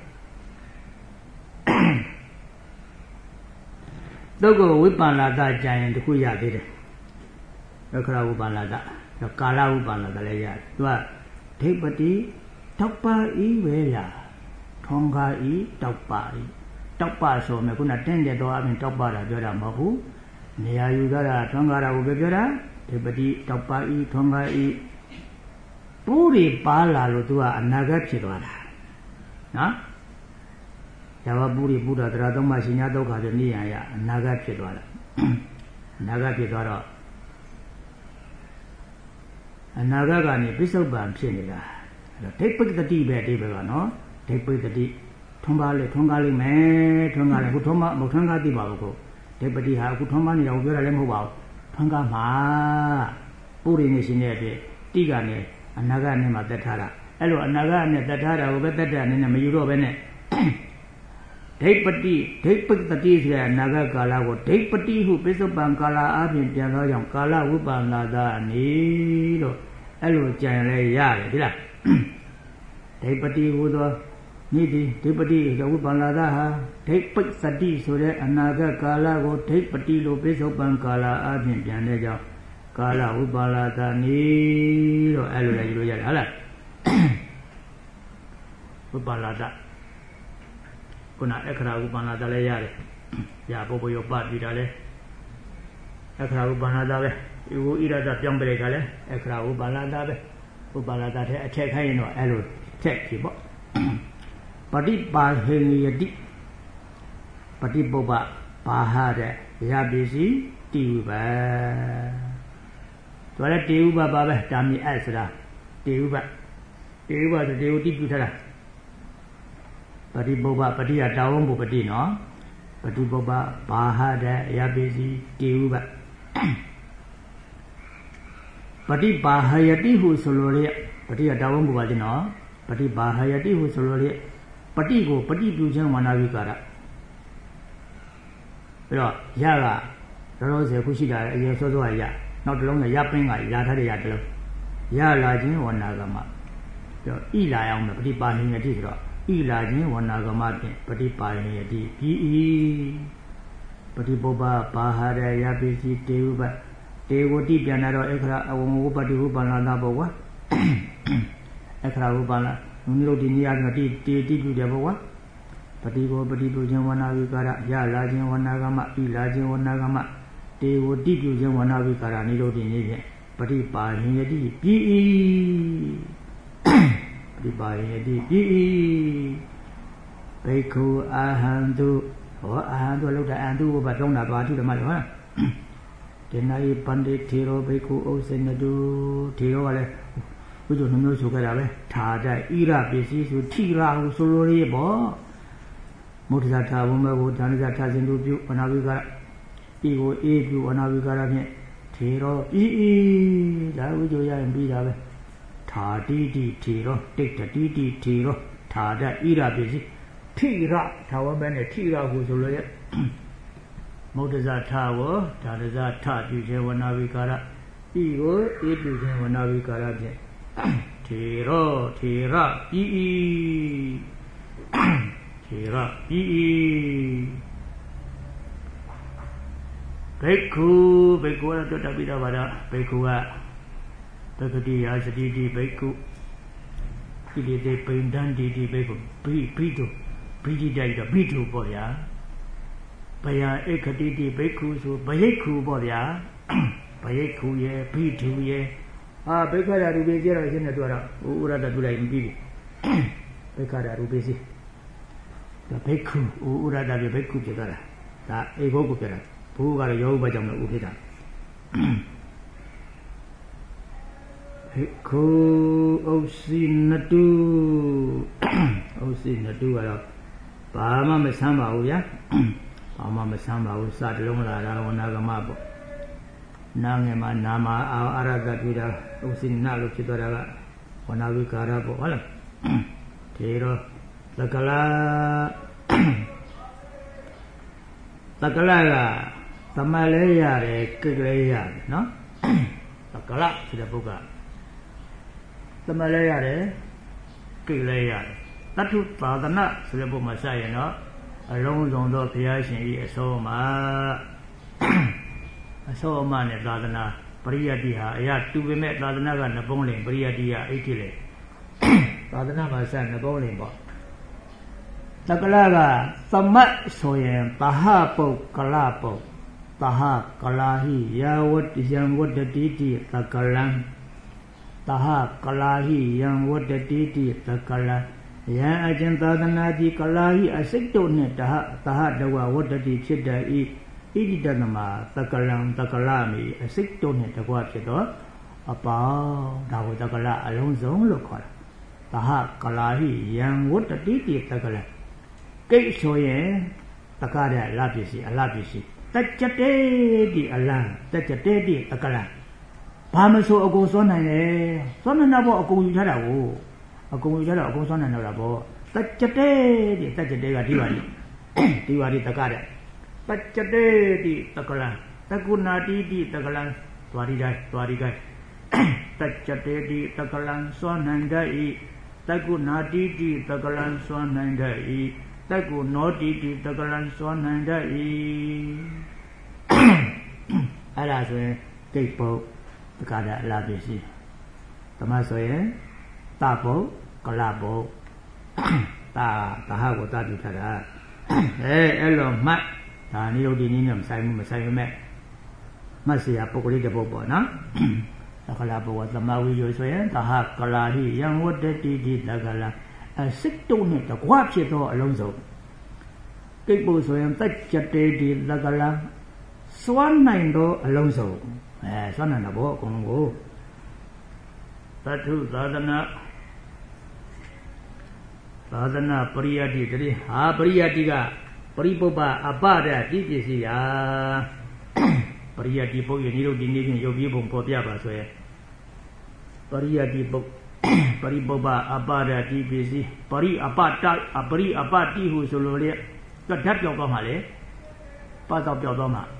တုတ်ကိုဝိပ္ပန္နတကြရင်တခုရသေးတယ်အခရာဝိပ္ပန္နတကာလဝိပ္ပန္နတလည်းရတယ်သူကဒိဋ္ဌပတိတောက်ပါဤဝဲရထုံခါဤတောက်ပါဤတောက်ပါဆိုမယ်ခုနတင်းတဲ့တော့အပြင်တောက်ပါတာပြောတာမဟုတ်ဘူးနေရာယူတာထုံခါတာကိုပဲပြောတာဒိဋ္ဌပတိတောက်ပါဤထုံခါဤပူရီပါလာလို့သူကအနာဂတ်ဖြစ်သွားတာနော်ဇာဝပူရိပုဒ္ဓတရားသုံးပါးရှင်ညာဒုက္ခဆိုနိယယအနာဂတ်ဖြစ်သွားတာအနာဂတ်ဖြစ်သွားတော့အနာဂတ်ကနေပိဿုပန်ဖြစ်နေတာအဲ့တော့ဒိဋ္ဌပတိပဲအတိပဲကနော်ဒိဋ္ဌပတိထွန်းပါလေထွန်းကားလိမ့်မယ်ထွန်းကားလေအခုထွန်းမမထွန်းကားသိပါဘူးကိုဒိဋ္ဌပတိဟာအခုထွန်းမနေတာကိုပြောတာလည်းမဟုတ်ပါဘူးထွန်းကားမှာပုရိနေရှင်ရဲ့အဖြစ်တိကနေအနာဂတ်နဲ့မှတက်ထားတာအဲ့လိုအနာဂတ်နဲ့တက်ထားတာကိုပဲတက်တဲ့အနေနဲ့မယူတော့ဘဲနဲ့ဒိဋ္ဌပတိဒိဋ္ဌပတိဆိုတဲ့အနာဂတ်ကာလကိုဒိဋ္ဌပတိဟုပိဿုပံကာလအပြင်ပြန်သောကြောင့်ကာလဝိပ္ပန္နတာနေလို့အဲ့လိုကြံလဲရတယ်ဒီလားဒိဋ္ဌပတိဟူသောနိတိဒိဋ္ဌပတိဝိပ္ပန္နတာဟာဒိဋ္ဌပတိဆိုတဲ့အနာဂတ်ကာလကိုဒိဋ္ဌပတိလို့ပိဿုပံကာလအပြင်ပြန်တဲ့ကြောင့်ကာလဝိပ္ပန္နတာနေလို့အဲ့လိုလဲယူလို့ရတယ်ဟုတ်လားဝိပ္ပန္နတာခုနအခရာဥပ္ပန္နတာလည်းရတယ်။ညာပုပ္ပယောပပြီးတာလည်းအခရာဥပ္ပန္နတာပဲ။ဤကိုဣရတပြောင်းပြလိုက်တာလည်းအခရာဥပ္ပန္နတာပဲဥပါဒတာတဲ့အထက်ခိုင်းရင်တော့အဲ့လိုထက်ပြီပေါ့ပฏิပါဟိယတိပฏิပုပ္ပပါဟတဲ့ရပစ္စည်းတိဥပသူလည်းတေဥပပါပဲတာမီအဲ့ဆိုတာတေဥပတေဥပဆိုတေဥတိပြုထားတာပฏิပုပ္ပပฏิယတာဝံဘုပတိနော်ပฏิပုပ္ပပါဟတဲ့ရပစ္စည်းတေဥပပฏิပါဟယတိဟုဆိုလိုလေပฏิယတာဝံဘုပါတိနော်ပฏิပါဟယတိဟုဆိုလိုလေပฏิကိုပฏิပြုခြင်းဝန္နာဝိကာရပြီးတော့ရကတော်တော်စေခုရှိတာအရင်စောစောကရနောက်တစ်လုံးကရပင်းကရထားတဲ့ရတစ်လုံးရလာခြင်းဝန္နာကမပြီးတော့ဣလာအောင်ပฏิပါဟိယတိဆိုတော့ဣလာခြင်းဝန္နာကမဖြင့်ပฏิပါဟိယတိပြီးဤပฏิပုပ္ပပါဟရယပိစီတေဥပတေဝတိပြန်လာတော့အခရာအဝံဝပတိဟုပန္နာတာဘောကွာအခရာဟုပန္နာနုနိရုဒ္ဓိနိယကတိတေတိပြုတယ်ဘောကွာပฏิကိုပฏิပြုခြင်းဝန္နာဝိကာရရလာခြင်းဝန္နာကမဣလာခြင်းဝန္နာကမတေဝတိပြုခြင်းဝန္နာဝိကာရနိရုဒ္ဓိနိဖြင့်ပฏิပါဟိယတိပြီးဤပฏิပါဟိယတိပြီးဤဘိက္ခုအာဟံတုဟောအာဟံတုလောက်တာအဟံတုဘသုံးတာပါထုဓမ္မလို့ဟာဒေနာယပန္တိထေရောဘိက္ခုဥစ္စေနတုထေရောကလည်းဘုရားနှမျိုးဆိုခဲ့တာပဲထာတဣရပစ္စည်းဆိုထိရာဟုဆိုလိုရပေါ့မုဒ္ဒဇာထာဘုံဘကိုဒါနဇာထာစဉ်တို့ပြုအနာဝိကာရဤကိုအေးပြုအနာဝိကာရဖြင့်ထေရောဤဤဒါဝိဇ္ဇရရင်ပြီးတာပဲထာတိတိထေရောတိတ်တိတိထေရောထာတဣရပစ္စည်းထိရထာဝဘနဲ့ထိရဟုဆိုလိုရမုဒ္ဒဇာထာကိုဒါနဇာထပြုခြင်းဝနာဝိကာရဤကိုအေးပြုခြင်းဝနာဝိကာရဖြင့်ထေရောထေရဤဤထေရဤဤဘိက္ခုဘိက္ခုရတ္တပိတာဘာဒဘိက္ခုကသက္ကတိယာစတိတိဘိက္ခုကိလေသေပိန္ဒံတိတိဘိက္ခုဘိဘိတုဘိတိတိုက်တော့ဘိတုပေါ့ဗျာဘယဧကတိတိဘိက္ခုဆိုဘယိက္ခုပေါ့ဗျာဘယိက္ခုရဲ့ဘိတုရဲ့အာဘိက္ခရာရူပိစီတော့ရှင်းနေတော့ဥရတ္တတူလိုက်မပြီးဘူးဘိက္ခရာရူပိစီဒါဘိက္ခုဥရတ္တပြဘိက္ခုဖြစ်သွားတာဒါအေဘောကိုပြတာဘုရားကတော့ယောဂဘကြောင့်လည်းဥဖြစ်တာဘိက္ခုဥစ္စိနတုဥစ္စိနတုကတော့ဘာမှမဆမ်းပါဘူးဗျာဘာမှမဆမ်းပါဘူးစတလုံးလာတာဝနာကမပေါ့နာငယ်မှာနာမအာရတတွေ့တာဥစ္စိနလို့ဖြစ်သွားတာကဝနာဝိကာရပေါ့ဟုတ်လားထေရောသကလာသကလာကသမလဲရတယ်ကိကလေးရတယ်နော်သကလဆိုတဲ့ပုဂ္ဂိုလ်သမလဲရတယ်ကိကလေးရတယ်တတ္ထုသာသနာဆိုတဲ့ပုဂ္ဂိုလ်မှာစရင်တော့အလုံးစုံသောဘုရားရှင်ဤအစောမှာအစောအမနဲ့သာသနာပရိယတ္တိဟာအရာတူပေမဲ့သာသနာကနှစ်ပုံးလင်ပရိယတ္တိကအိဋ္ဌိလေသာသနာမှာစနှစ်ပုံးလင်ပေါ့တကလကသမတ်ဆိုရင်တဟပုတ်ကလပုတ်တဟကလာဟိယာဝတ္တယံဝတ္တတိတိတကလံတဟကလာဟိယံဝတ္တတိတိတကလံယံအကျဉ်သာသနာတိကလာဟိအစိတ်တို့နှင့်တဟတဟတဝဝတ္တတိဖြစ်တည်ဤဣတိတသမတကလံတကလမိအစိတ်တို့နှင့်တကွဖြစ်သောအပေါင်းဒါကိုတကလအလုံးစုံလို့ခေါ်တာတဟကလာဟိယံဝတ္တတိတိတကလံကိတ်ဆိုရင်တကားတဲ့အလပစ္စည်းအလပစ္စည်းတကြတေတိအလံတကြတေတိတကလံဘာမဆိုအကုန်စောနိုင်တယ်စောနိုင်တော့အကုန်ယူထားတာကိုအကုန်ယူထားတော့အကုန်စောနိုင်တော့တာပေါ့တကြတေတိတကြတေကဒီပါလိဒီပါလိတကားတဲ့တကြတေတိတကလံတကုဏတိတိတကလံသွားဒီတိုင်းသွားဒီတိုင်းတကြတေတိတကလံစောနိုင်တတ်ဤတကုဏတိတိတကလံစောနိုင်တတ်ဤတကုနောတိတိတကလံစောနိုင်တတ်ဤအဲ့ဒါဆိုရင်ကိတ်ပုတ်တက္ကရာအလားပစ္စည်းသမဆိုရင်တပုတ်ကလပုတ်တာတဟကိုတပြုထားတာအဲအဲ့လိုမှတ်ဒါနိရုဒ္ဓိနည်းနဲ့မဆိုင်ဘူးမဆိုင်ပေမဲ့မှတ်เสียပုဂ္ဂလိတပုတ်ပေါ့နော်ကလာဘဝသမဝိယောဆိုရင်သဟကလာဟိယံဝတ္တတိတိတကလာအစစ်တုံးနဲ့တကွဖြစ်သောအလုံးစုံကိပုဆိုရင်တက်ကြတေတိတကလာစွမ်းနိုင်သောအလုံးစုံအဲစွမ်းနိုင်တာဘောအကုန်လုံးကိုသတ္ထုသာသနာသာသနာပရိယတိတည်းဟာပရိယတိကပရိပုပ္ပအပဒတိပစ္စည်းရာပရိယတိပုဂ္ဂိုလ်ဒီလိုဒီနေ့ချင်းရုပ်ပြီးပုံပေါ်ပြပါဆိုရင်ပရိယတိပုဂ္ပရိပုပ္ပအပဒတိပစ္စည်းပရိအပတအပရိအပတိဟုဆိုလိုလေကဓာတ်ပြောက်သွားမှာလေပါတော့ပြောက်သွားမှာ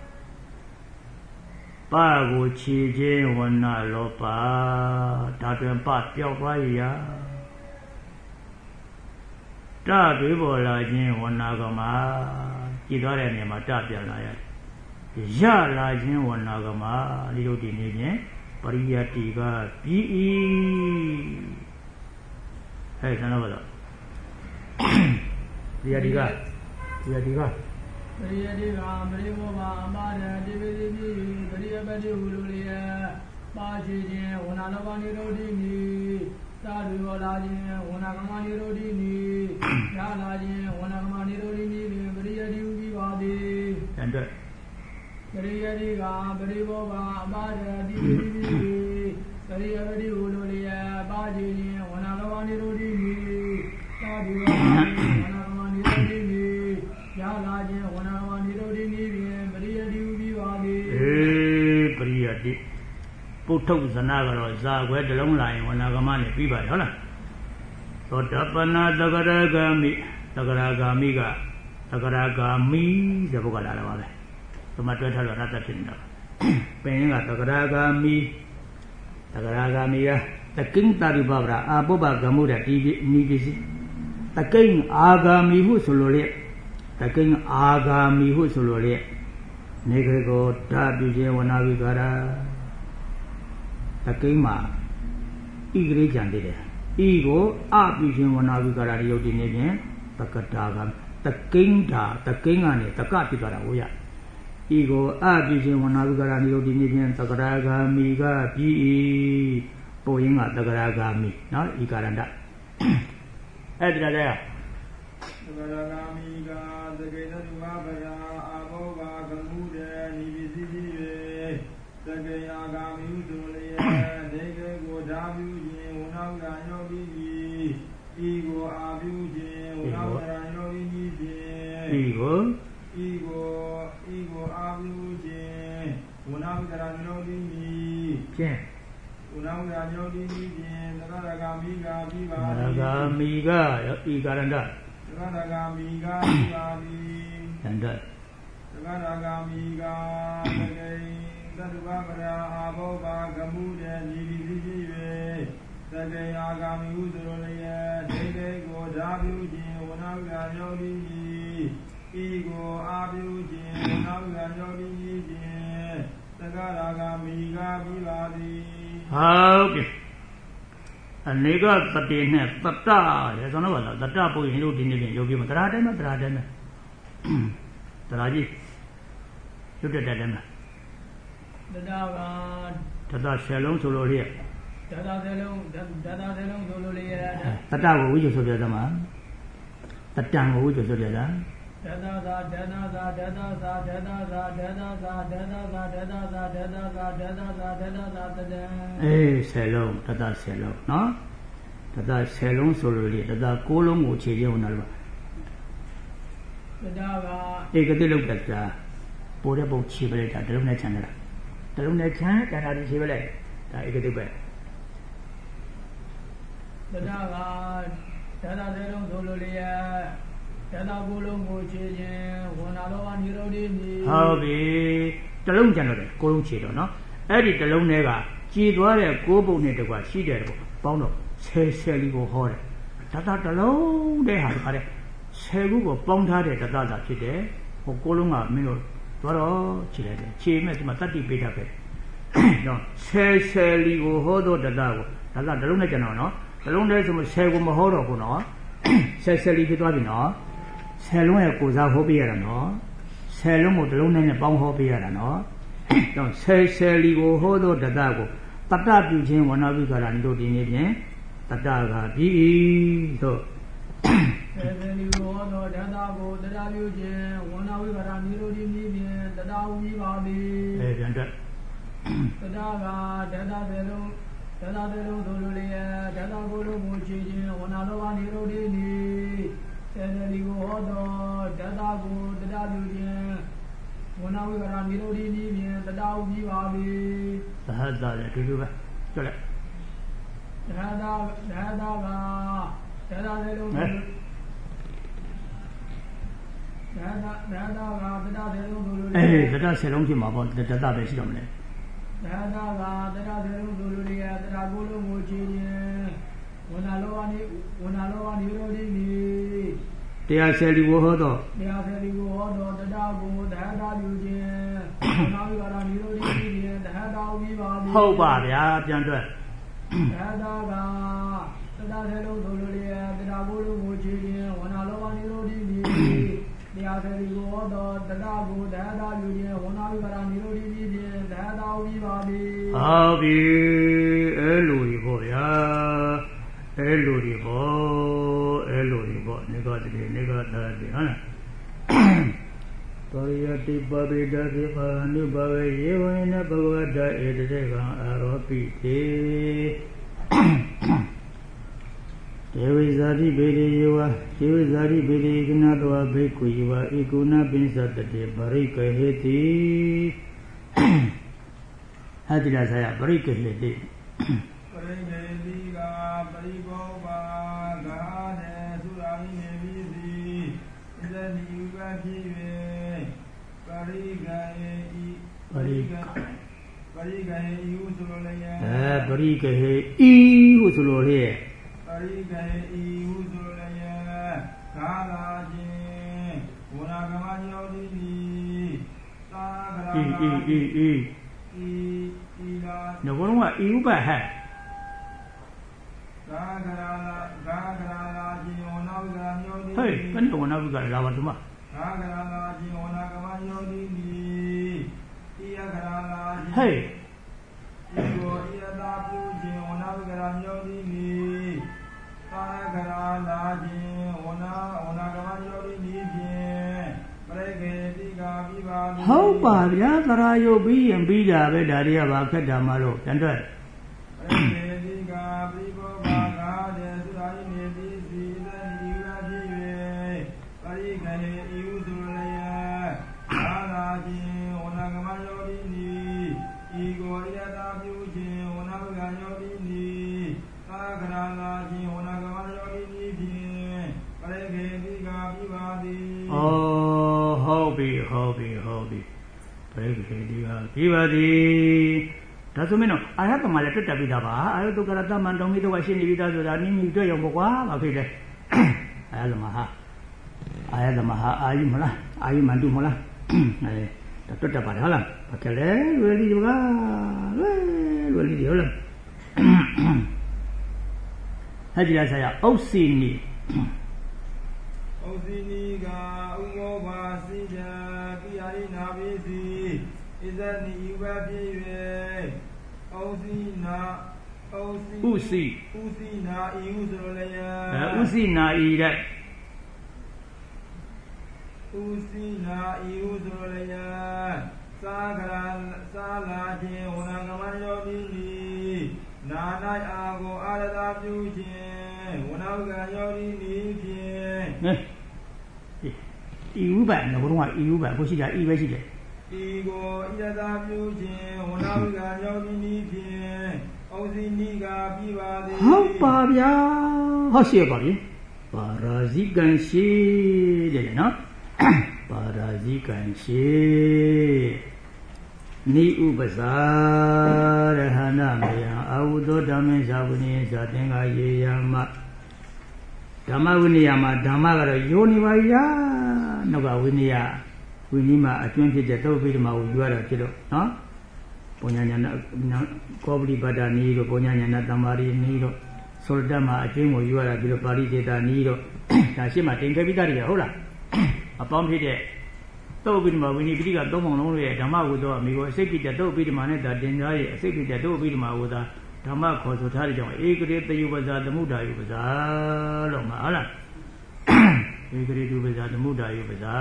ပါကိုခြေချင်းဝဏလောပါဒါတွင်ပပြောက်သွားရာတတွေးပေါ်လာခြင်းဝဏကမှာကြည်သွားတဲ့နေရာမှာတပြန်လာရတယ်ရလာခြင်းဝဏကမှာဒီလိုဒီနေချင်းပရိယတိကပြီးဤဟဲ့ဆန္ဒပါတော့ပရိယတိကပရိယတိကပရိယတိကပရိမောဘာအမရတိပိတိပိပရိယပတိဟုလိုလျက်ပါချေခြင်းဝဏလောကနိရောဓိနိသာဓုဝလာခြင်းဝဏကမနိရောဓိနိရလာခြင်းဝဏကမနိရောဓိနိပင်ပရိယတိဟုပြီးပါသည်တန်တဲ့ပရိယတိကပရိမောဘာအမရတိပိတိပိပရိယပတိဟုလိုလျက်ပါချေခြင်းဝဏလောကနိရောဓိနိသာဓုဝလာခြင်းဝဏကမနိရောဓိနိရလာခြင်းဝဏကမနိရောဓိနိပင်ပရိယတိဟုပြီးပါသည်အေးပရိယတိပုထုဇနာကတော့ဇာခွဲတလုံးလာရင်ဝဏကမနဲ့ပြီးပါတယ်ဟုတ်လားသောတပနာတဂရဂာမိတဂရဂာမိကတဂရဂာမိတဲ့ဘုကလာတာပါပဲဒီမှာတွဲထားလို့ရတ္တဖြစ်နေတာပင်ကတဂရဂာမိတဂရဂာမိကတကိဉ္တာရိပဗရာအာပုပ္ပကမှုတဲ့ဒီနိပစ္စည်းတကိဉ္အာဂာမိဟုဆိုလိုလေတကိဉ္အာဂာမိဟုဆိုလိုလေနေခေကိုဓာပြုခြင်းဝဏဝိကာရတကိဉ္မှာဣဂရိကြံသေးတယ်ဤကိုအပြုခြင်းဝဏဝိကာရရုပ်တည်နေခြင်းတက္ကတာကတကိဉ္ဓာတကိဉ္ကနေတကဖြစ်သွားတာကိုရဤကိုအပြုခြင်းဝဏဝိကာရရုပ်တည်နေခြင်းတက္ကရာဂာမိကပြီးဤပိုရင်းကတက္ကရာဂာမိနော်ဤကာရန္တအဲ့ဒီတည်းတက္ကရာဂာမိကသကေတသုဘဗရာအာဘောဘာကမှုတဲ့နိပစ္စည်းကြီး၍သကေအာဂာမိဟုဆိုလျက်နေကေကိုဓာပြုခြင်းဝဏဝကယောဂီကြီးဤကိုအာပြုခြင်းဝဏဝကယောဂီကြီးဖြင့်ဤကိုဤကိုဤကိုအာပြုခြင်းဝဏဝကယောဂီကြီးဖြင့်ဝဏဝကယောဂီကြီးဖြင့်သရဂာမိကပြီးပါသည်သရဂာမိကဤကာရန္တသရဂာမိကပြီးပါသည်တန်တသရဂာမိကသကေသတ္တဝပရာအာဘောဘာကမှုတဲ့နိပစ္စည်းကြီး၍သကေအာဂာမိဟုဆိုလိုလျက်ဒိဋ္ဌိကိုဓာပြုခြင်းဝဏဝကယောဂီကြီးဤကိုအာပြုခြင်းဝဏဝကယောဂီကြီးဖြင့်သကရာဂာမိကပြီးပါသည်ဟုတ်ပြီအနေကတတိနဲ့တတရေဆိုတော့တတပုရင်လို့ဒီနေ့ပြင်ယောဂီမတရားတိုင်းမတရားတိုင်းတရားကြီးရွတ်တဲ့တိုင်းမှာတတကတတဆယ်လုံးဆိုလို့ရတတဆယ်လုံးတတဆယ်လုံးဆိုလို့လေတတကိုဝိဇ္ဇဆိုပြသမှာတတံကိုဝိဇ္ဇဆိုပြတာဒသသာဒသသာဒသသာဒသသာဒသသာဒသသာဒသသာဒသသာဒသသာဒသသာတတံအေးဆယ်လုံးတတဆယ်လုံးနော်တတဆယ်လုံးဆိုလို့လေတတကိုးလုံးကိုခြေချင်းဝင်လာလို့တတကဧကတိလောက်တတာပိုတဲ့ပုံခြေပလိုက်တာတလုံးနဲ့ချမ်းတယ်တလုံးနဲ့ချမ်းတဏှာဒီခြေပလိုက်ဒါဧကတိပဲတတကဒသဆယ်လုံးဆိုလို့လေတတကိုလုံးကိုခြေခြင်းဝဏလောကနိရောဓိနိဟုတ်ပြီတလုံးကျန်တော့တယ်ကိုလုံးခြေတော့နော်အဲ့ဒီတလုံးတွေကကြည်သွားတဲ့ကိုးပုံနဲ့တကွာရှိတယ်ပေါ့ပေါင်းတော့ဆယ်ဆယ်လီကိုဟောတယ်တတတလုံးတဲ့ဟာခါတဲ့ဆယ်ခုကိုပေါင်းထားတဲ့တတတာဖြစ်တယ်ဟိုကိုလုံးကမင်းတို့သွားတော့ခြေလိုက်တယ်ခြေမဲ့ဒီမှာတတ္တိပိဋကပဲနော်ဆယ်ဆယ်လီကိုဟောတော့တတကိုတတတလုံးနဲ့ကျန်တော့နော်တလုံးတည်းဆိုမှဆယ်ကိုမဟောတော့ဘူးနော်ဆယ်ဆယ်လီဖြစ်သွားပြီနော်ဆယ်လုံးရဲ့ကိုစားဟောပေးရတာနော်ဆယ်လုံးကိုတစ်လုံးနဲ့ပေါင်းဟောပေးရတာနော်တော့ဆယ်ဆယ်လီကိုဟောတော့တတကိုတတတ္တပြုခြင်းဝဏဝိကာရနိရောဓိနေဖြင့်တတ္တကပြီးသို့သေသေလီဘောသောဓာတာကိုတတ္တပြုခြင်းဝဏဝိကာရနိရောဓိနေဖြင့်တတ္တဝိပါတိအဲပြန်တက်တတ္တကဓာတာသေလုံးဓာတာသေလုံးသို့လိုလျက်ဓာတာကိုလုံးကိုချေခြင်းဝဏလောဘနိရောဓိနေသေသေလီကိုဟောသောဓာတာကိုတတ္တပြုခြင်းဝဏဝိကာရနိရောဓိနေဖြင့်တတ္တဝိပါတိသဟတလည်းအတူတူပဲကြည့်လိုက်ဓာတာဓာတာကဓာတာသေလုံးဓာတာဓာတာကတတ္တသေလုံးသို့လိုလျက်အေးတတ္တသေလုံးဖြစ်မှာပေါ့တတ္တပဲရှိတော့မလဲဓာတာကတတ္တသေလုံးသို့လိုလျက်တတ္တကိုလုံးကိုချေခြင်းဝဏလောဘနိဝဏလောဘနိရောဓိနေတရားဆယ်လီကိုဟောတော့တရားဆယ်လီကိုဟောတော့တတ္တကိုဓာတာပြုခြင်းဝဏဝိကာရနိရောဓိနေဖြင့်ဓာတာဝိပါတိဟုတ်ပါဗျာပြန်တွက်ဓာတာကတတ္တသေလုံးသို့လိုလျက်တတ္တကိုလုံးကိုချေခြင်းဝဏလောဘနိရောဓိနေတရားဆယ်လီကိုဟောတော့တတ္တကိုဓာတာပြုခြင်းဝဏဝိကာရနိရောဓိနေဖြင့်ဓာတာဝိပါတိဟုတ်ပြီအဲ့လိုကြီးပေါ့ဗျာအဲ့လိုကြီးပေါ့အဲ့လိုကြီးပေါ့နေကတိနေကတာတိဟုတ်လားပရိယတိပပိဒတိပါဏုဘဝေယေဝိနဘဂဝတ္တဧတတေကံအာရောပိတေဒေဝိဇာတိဘေရိယေဝဒေဝိဇာတိဘေရိကနာတောဘေကုယေဝဧကုဏပိစ္ဆတတေပရိကဟေတိဟာတိလာဆရာပရိကဟေတိပရိကဟေတိကပရိဘောဘာဂါနေသုရာမိနေမိစီဣဇနိဥပဖြစ်၍ပရိကဟေဤပရိကပရိကဟေဤဟုဆိုလိုလျက်အဲပရိကဟေဤဟုဆိုလိုလျက်ပရိကဟေဤဟုဆိုလိုလျက်ကာလာခြင်းဝဏကမညောတိနိသာဂရာဤဤဤဤဤဤလာငါကတော့ကဤဥပဟဲ့ကာဂရာလာကာဂရာလာခြင်းဝဏဝိကာညောတိဟေးဘယ်နဲ့ဝဏဝိကာလာပါတူမကာဂရာလာခြင်းဝဏကမညောတိနိဤယဂရာလာခြင်းဟေးဤကိုဤယတာပြုခြင်းဝဏဝိကာညောတိနိသာဂရာလာခြင်းဝဏဝဏကမညောတိနိဖြင့်ပရိကေတိကာပိပါတိဟုတ်ပါဗျာသရာယုတ်ပြီးရင်ပြီးတာပဲဒါတွေကဘာခက်တာမှလို့ပြန်တွေ့ပရိကေတိကာပိဘောဘာဂါတေသုရာယိနေတိစီသနိဝါဖြစ်၍ပရိကေဤဟုဆိုလျက်သာလာခြင်းဝဏကမညောတိနိဤကိုရယတာပြုခြင်းဝဏဝိကာညောတိနိသာဂရာလာခြင်းဝဏကမညောတိနိဖြင့်ပရိကေတိကာပိပါတိဩဟုတ်ပြီဟုတ်ပြီဟုတ်ပြီပရိကေတိကာပိပါတိဒါဆိုမင်းတို့အာရတမလည်းတွတ်တက်ပြီးသားပါအာရတုကရတမန်တောင်းမိတော့ရှင်းနေပြီးသားဆိုတာနင်းမိတွေ့ရုံပေါ့ကွာမဖြစ်လေအာရသမဟာအာရသမဟာအာယုမလားအာယုမန္တုမလားအဲတွတ်တက်ပါတယ်ဟုတ်လားဘာကလဲလွယ်လီဒီကလွယ်လွယ်လီဒီဟုတ်လားဟဲ့ဒီလားဆရာအုပ်စီနီဩဇိနီကဥမောဘာစိတပိယိနာပိစီဣဇနိဥပဖြစ်၍ဩဇိနာဩဇိဥစီဥစီနာဤဟုဆိုလျက်အဲဥစီနာဤတဲ့ဥစီနာဤဟုဆိုလျက်သာဂရာသာလာခြင်းဝဏကမယောတိနိနာ၌အာကိုအာရတာပြုခြင်းဝဏဝကယောတိနိဖြင့်ဤဥပ္ပံငါတို့ကဤဥပ္ပံကိုရှိတာဤပဲရှိတယ်ဤကိုဣရတာပြုခြင်းဝဏဝကယောတိနိဖြင့်ဩဇိနိကပြပါသည်ဟုတ်ပါဗျာဟုတ်ရှိပါပြီပါရာဇိကံရှိတဲ့နော်ပါရာဇိကံရှိနိဥပဇာရဟနာမယအာဝုသောဓမ္မေဇာဝနိဇာသင်္ဃာယေယမဓမ္မဝိနည်းမှာဓမ္မကတော့ယိုနေပါရာနောက်ကဝိနည်းဝိနည်းမှာအကျွမ်းဖြစ်တဲ့သုတ်ပိဓမ္မာကိုယူရတာဖြစ်တော့နော်ပုညညာနာကောပရိပတ္တနီးတို့ပုညညာနာတမ္မာရီနီးတို့သောတတ်မှာအကျွမ်းကိုယူရတာပြီးတော့ပါရိသေတာနီးတို့ဒါရှင်းမှာတင်ခဲ့ပြီးသားတွေဟုတ်လားအပေါင်းဖြစ်တဲ့သုတ်ပိဓမဝိနည်းပိဋကသုံးပုံလုံးရဲ့ဓမ္မကိုတော့အမိကိုအစိတ်ပိတသုတ်ပိဓမနဲ့သာတင်သားရဲ့အစိတ်ပိတသုတ်ပိဓမကိုသာဓမ္မခေါ်ဆိုထားတဲ့ကြောင့်ဧကရေတယုပဇာသမုဒ္ဒါယုပဇာလို့မှာဟုတ်လားဧကရေတုပဇာသမုဒ္ဒါယုပဇာ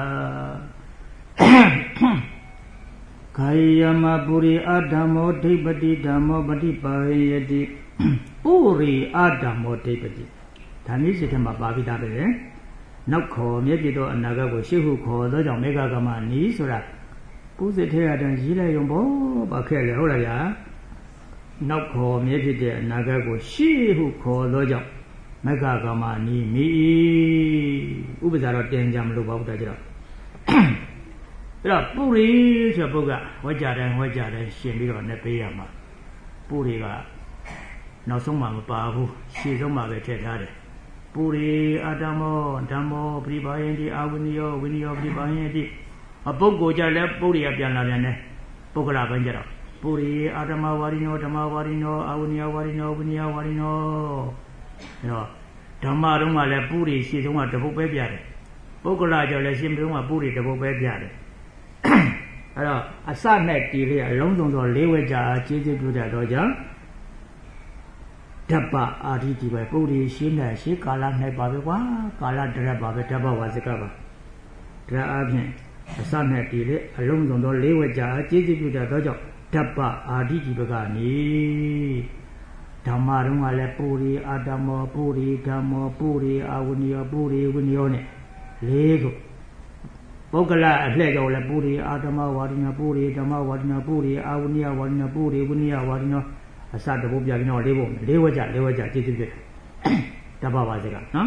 ကာယမပုရိအဓမ္မောဒိပတိဓမ္မောပฏิပါယတိပုရိအဓမ္မောဒိပတိဒါနည်းစိတ်ထဲမှာပါပြီးသားပဲနောက်ခေါ်မြဲပြသောအနာဂတ်ကိုရှေ့ဟုခေါ်သောကြောင့်မေဃကမနီးဆိုတာကိုယ်စိတ်ထဲအတန်ရေးလိုက်ရုံပေါ့ပါခဲ့လေဟုတ်လားဗျာနောက်ခေါ်မြဲဖြစ်တဲ့အနာဂတ်ကိုရှေ့ဟုခေါ်သောကြောင့်မေဃကမနီးမိဥပဇာတော့တင်ကြမလို့ပါဘူးဒါကြတော့အဲ့တော့ပုရိဆိုပုဂ္ဂဝကြတိုင်းဝကြတိုင်းရှင်ပြီးတော့နဲ့ပေးရမှာပုရိကနောက်ဆုံးမှမပါဘူးရှေ့ဆုံးမှပဲထည့်ထားတယ်ပုရိအတ္တမောဓမ္မောပရိပါယန္တိအာဝိနိယောဝိနိယောပရိပါယန္တိအပုဂ္ဂိုလ်ကြလည်းပုရိယပြန်လာပြန်တယ်ပုဂ္ဂလပိုင်းကြတော့ပုရိအတ္တမဝါရိနောဓမ္မဝါရိနောအာဝိနိယောဝါရိနောဝိနိယောဝါရိနောအဲ့တော့ဓမ္မတုံးကလည်းပုရိရှေ့ဆုံးကတပုတ်ပဲပြတယ်ပုဂ္ဂလကြလည်းရှေ့ဆုံးကပုရိတပုတ်ပဲပြတယ်အဲ့တော့အစနဲ့တည်လေးအလုံးစုံသောလေးဝဲကြကျေးဇူးပြုတတ်တော့ကြောင့်ဓပ္ပအာရိတိပဲပုရိရှင်းတဲ့ရှေးကာလ၌ပါပဲကွာကာလတရက်ပါပဲဓပ္ပဝါစကပါဒါအပြင်အစနဲ့တည်လေးအလုံးစုံသောလေးဝဲကြကျေးဇူးပြုတတ်တော့ကြောင့်ဓပ္ပအာရိတိဘကနေဓမ္မတုံးကလည်းပုရိအာတမောပုရိဓမ္မောပုရိအာဝိနိယောပုရိဝိနိယောနဲ့လေးခုပုဂ္ဂလအလှည့်ကြောင့်လည်းပုရိအာတမဝါဒနာပုရိဓမ္မဝါဒနာပုရိအာဝိနိယဝါဒနာပုရိဝိနိယဝါဒနာအစတပုတ်ပြပြီးတော့လေးဖို့လေးဝကြလေးဝကြကျေးဇူးပြုဓပ္ပဝါစကနော်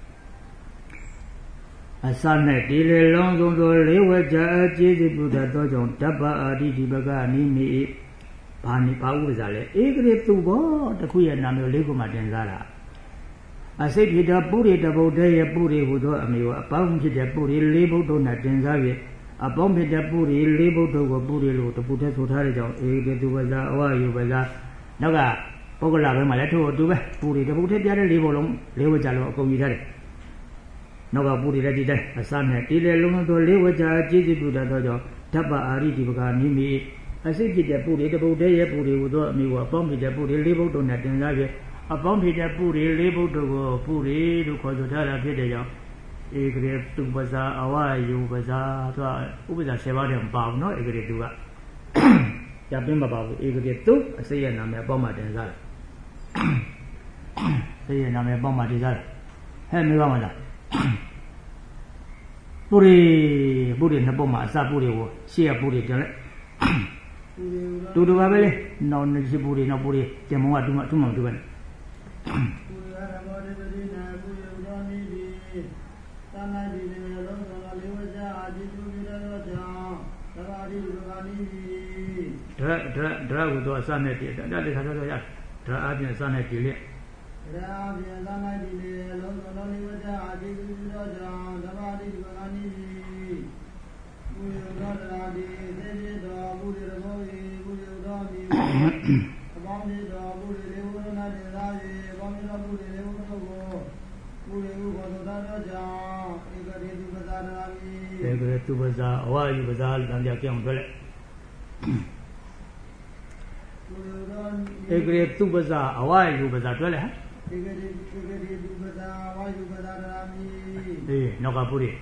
အစနဲ့ဒီလေလုံးစုံသောလေးဝကြကျေးဇူးပြုတတ်သောကြောင့်ဓပ္ပအာရိတိဘဂနိမိဘာနိဘာဥပ္ပဇာလဲဧကရေသူဘောတခုရဲ့နာမည်လေးခုမှတင်စားတာအစိတ်ဖြစ်သောပုရိတဗုဒ္ဓရဲ့ပုရိဟုသောအမည်ကိုအပေါင်းဖြစ်တဲ့ပုရိလေးဗုဒ္ဓနဲ့တင်စားပြီးအပေါင်းဖြစ်တဲ့ပုရိလေးဗုဒ္ဓကိုပုရိလို့တပုထဲဆိုထားတဲ့ကြောင့်ဧကတုပဇာအဝယုပဇာနောက်ကပုဂ္ဂလဘဲမှာလည်းထို့အတူပဲပုရိတပုထဲပြတဲ့လေးဘုံလုံးလေးဝကြလုံးအကုန်ကြီးထားတယ်နောက်ကပုရိလည်းဒီတိုင်းအစနဲ့ဒီလေလုံးသောလေးဝကြကျေးဇူးပြုတတ်သောကြောင့်ဓပ္ပအာရိတိပကမိမိအစိတ်ဖြစ်တဲ့ပုရိတပုထဲရဲ့ပုရိဟုသောအမည်ကိုအပေါင်းဖြစ်တဲ့ပုရိလေးဗုဒ္ဓနဲ့တင်စားပြီးအပေါင်းဖြစ်တဲ့ပုရိလေးဗုဒ္ဓကိုပုရိလို့ခေါ်ဆိုထားတာဖြစ်တဲ့ကြောင့်ဧကရေတုပဇာအဝယုပဇာဆိုတာဥပဇာဆယ်ပါးတည်းမပါဘူးနော်ဧကရေတုကကြပင်းမပါဘူးဧကရေတုအစိတ်ရဲ့နာမည်အပေါင်းမှတင်စားတယ်စိတ်ရဲ့နာမည်အပေါင်းမှတင်စားတယ်ဟဲ့မေးပါမလားပုရိပုရိနှစ်ပုဒ်မှာအစပုရိကိုရှေ့ရပုရိတင်လိုက်တူတူပါပဲလေနောက်နှစ်ပုရိနောက်ပုရိတင်မုံကတူမှတူမှမတူပဲပုရိရမောတိပတိနာပုရိဥဒ္ဓနိတိသန္တိတိလေလုံးစုံသောလေးဝကြအာတိတုပိတောကြောင့်သဘာတိဘဂနိတိဒရဒရဒရကိုတော့အစနဲ့တည်းဒါလည်းခါတော့ရဒရအပြင်အစနဲ့တည်းလေဒရအပြင်သန္တိတိလေလုံးစုံသောလေးဝကြအာတိတုပိတောကြောင့်သဘာတိဘဂနိတိပုရိဥဒ္ဓရာတိသေတိတောပုရိရဘောဟိပုရိဥဒ္ဓမိအပေါင်းဖြစ်သောပုရိလေးဝရဏတေသာယေအပေါင်းဖြစ်သောပုရိလေးဝရဏကိုပုရိဟုခေါ်ဆိုသောကြောင့်ဧကရေတုပဇာနာမိဧကရေတုပဇာအဝယုပဇာလို့တန်ပြပြောင်းပြောလိုက်ဧကရေတုပဇာအဝယုပဇာပြောလိုက်ဟမ်ဧကရေဧကရေတုပဇာအဝယုပဇာနာမိအေးနောက်ကပုရိ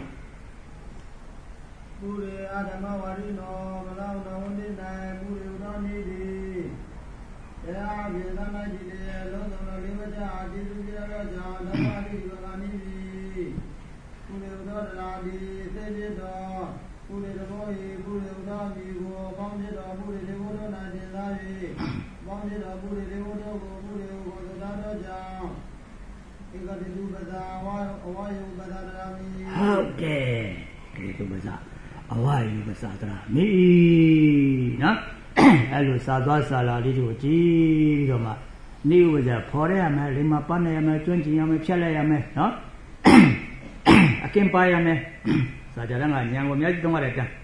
ပုရိအာဓမ္မဝါရိနောမလောနဝန္တိနံပုရိဥဒ္ဓနိတိတရားပြေသမိုင်းဒီလေလုံးစုံသောလေးဝကြအာတိတုပြရသောကြောင့်ဓမ္မတိဘဂနိတိပုရိဥဒ္ဓရာတိသေဖြစ်သောပုရိတဘောဟိပုရိဥဒ္ဓမိကိုပေါင်းဖြစ်သောပုရိလေးဝဒနာတင်စား၍ပေါင်းဖြစ်သောပုရိလေးဝဒကိုပုရိဟုခေါ်ဆိုသောကြောင့်ဧကတိတုပဇာဝါအဝယုပဇာတရာမိဟုတ်တယ်ဒီတုပဇာအဝယုပဇာတရာမိနော်အဲ့လိုစာသွားစာလာလေးတို့ကြည့်ပြီးတော့မှနေဥပဇာဖော်ရရမယ်လိမ္မာပတ်နေရမယ်ကျွမ်းကျင်ရမယ်ဖြတ်လိုက်ရမယ်နော်အကင်ပါရမယ်စာကြတဲ့ကညံကိုအများကြီးသုံးရတဲ့တန်း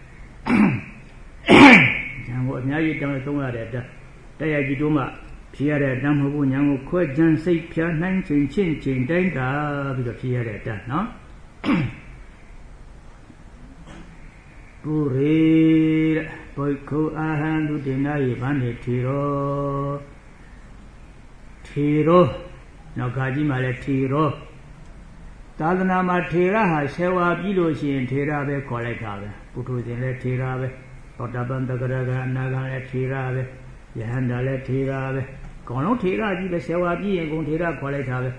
ညံကိုအများကြီးတောင်းသုံးရတဲ့တန်းတရားကြည့်တော့မှဖြေရတဲ့တန်းမဟုတ်ဘူးညံကိုခွဲကြမ်းစိတ်ဖြာနှိုင်းချိန်ချင်းချိန်တိုင်းတာပြီးတော့ဖြေရတဲ့တန်းနော်ပုရိတဲ့ဘိက္ခုအာဟံသူတင်နာယေဗန္တိထေရောထေရောနောက်ခါကြီးမှလည်းထေရောသာသနာမှာထေရဟာဆယ်ဝါပြီးလို့ရှိရင်ထေရပဲခေါ်လိုက်တာပဲပုထုဇဉ်လည်းထေရပဲသောတာပန်တဂရကအနာဂံလည်းထေရပဲယဟန္တာလည်းထေရပဲအကုန်လုံးထေရကြီးပဲဆယ်ဝါပြီးရင်ကုန်ထေရခေါ်လိုက်တာပဲ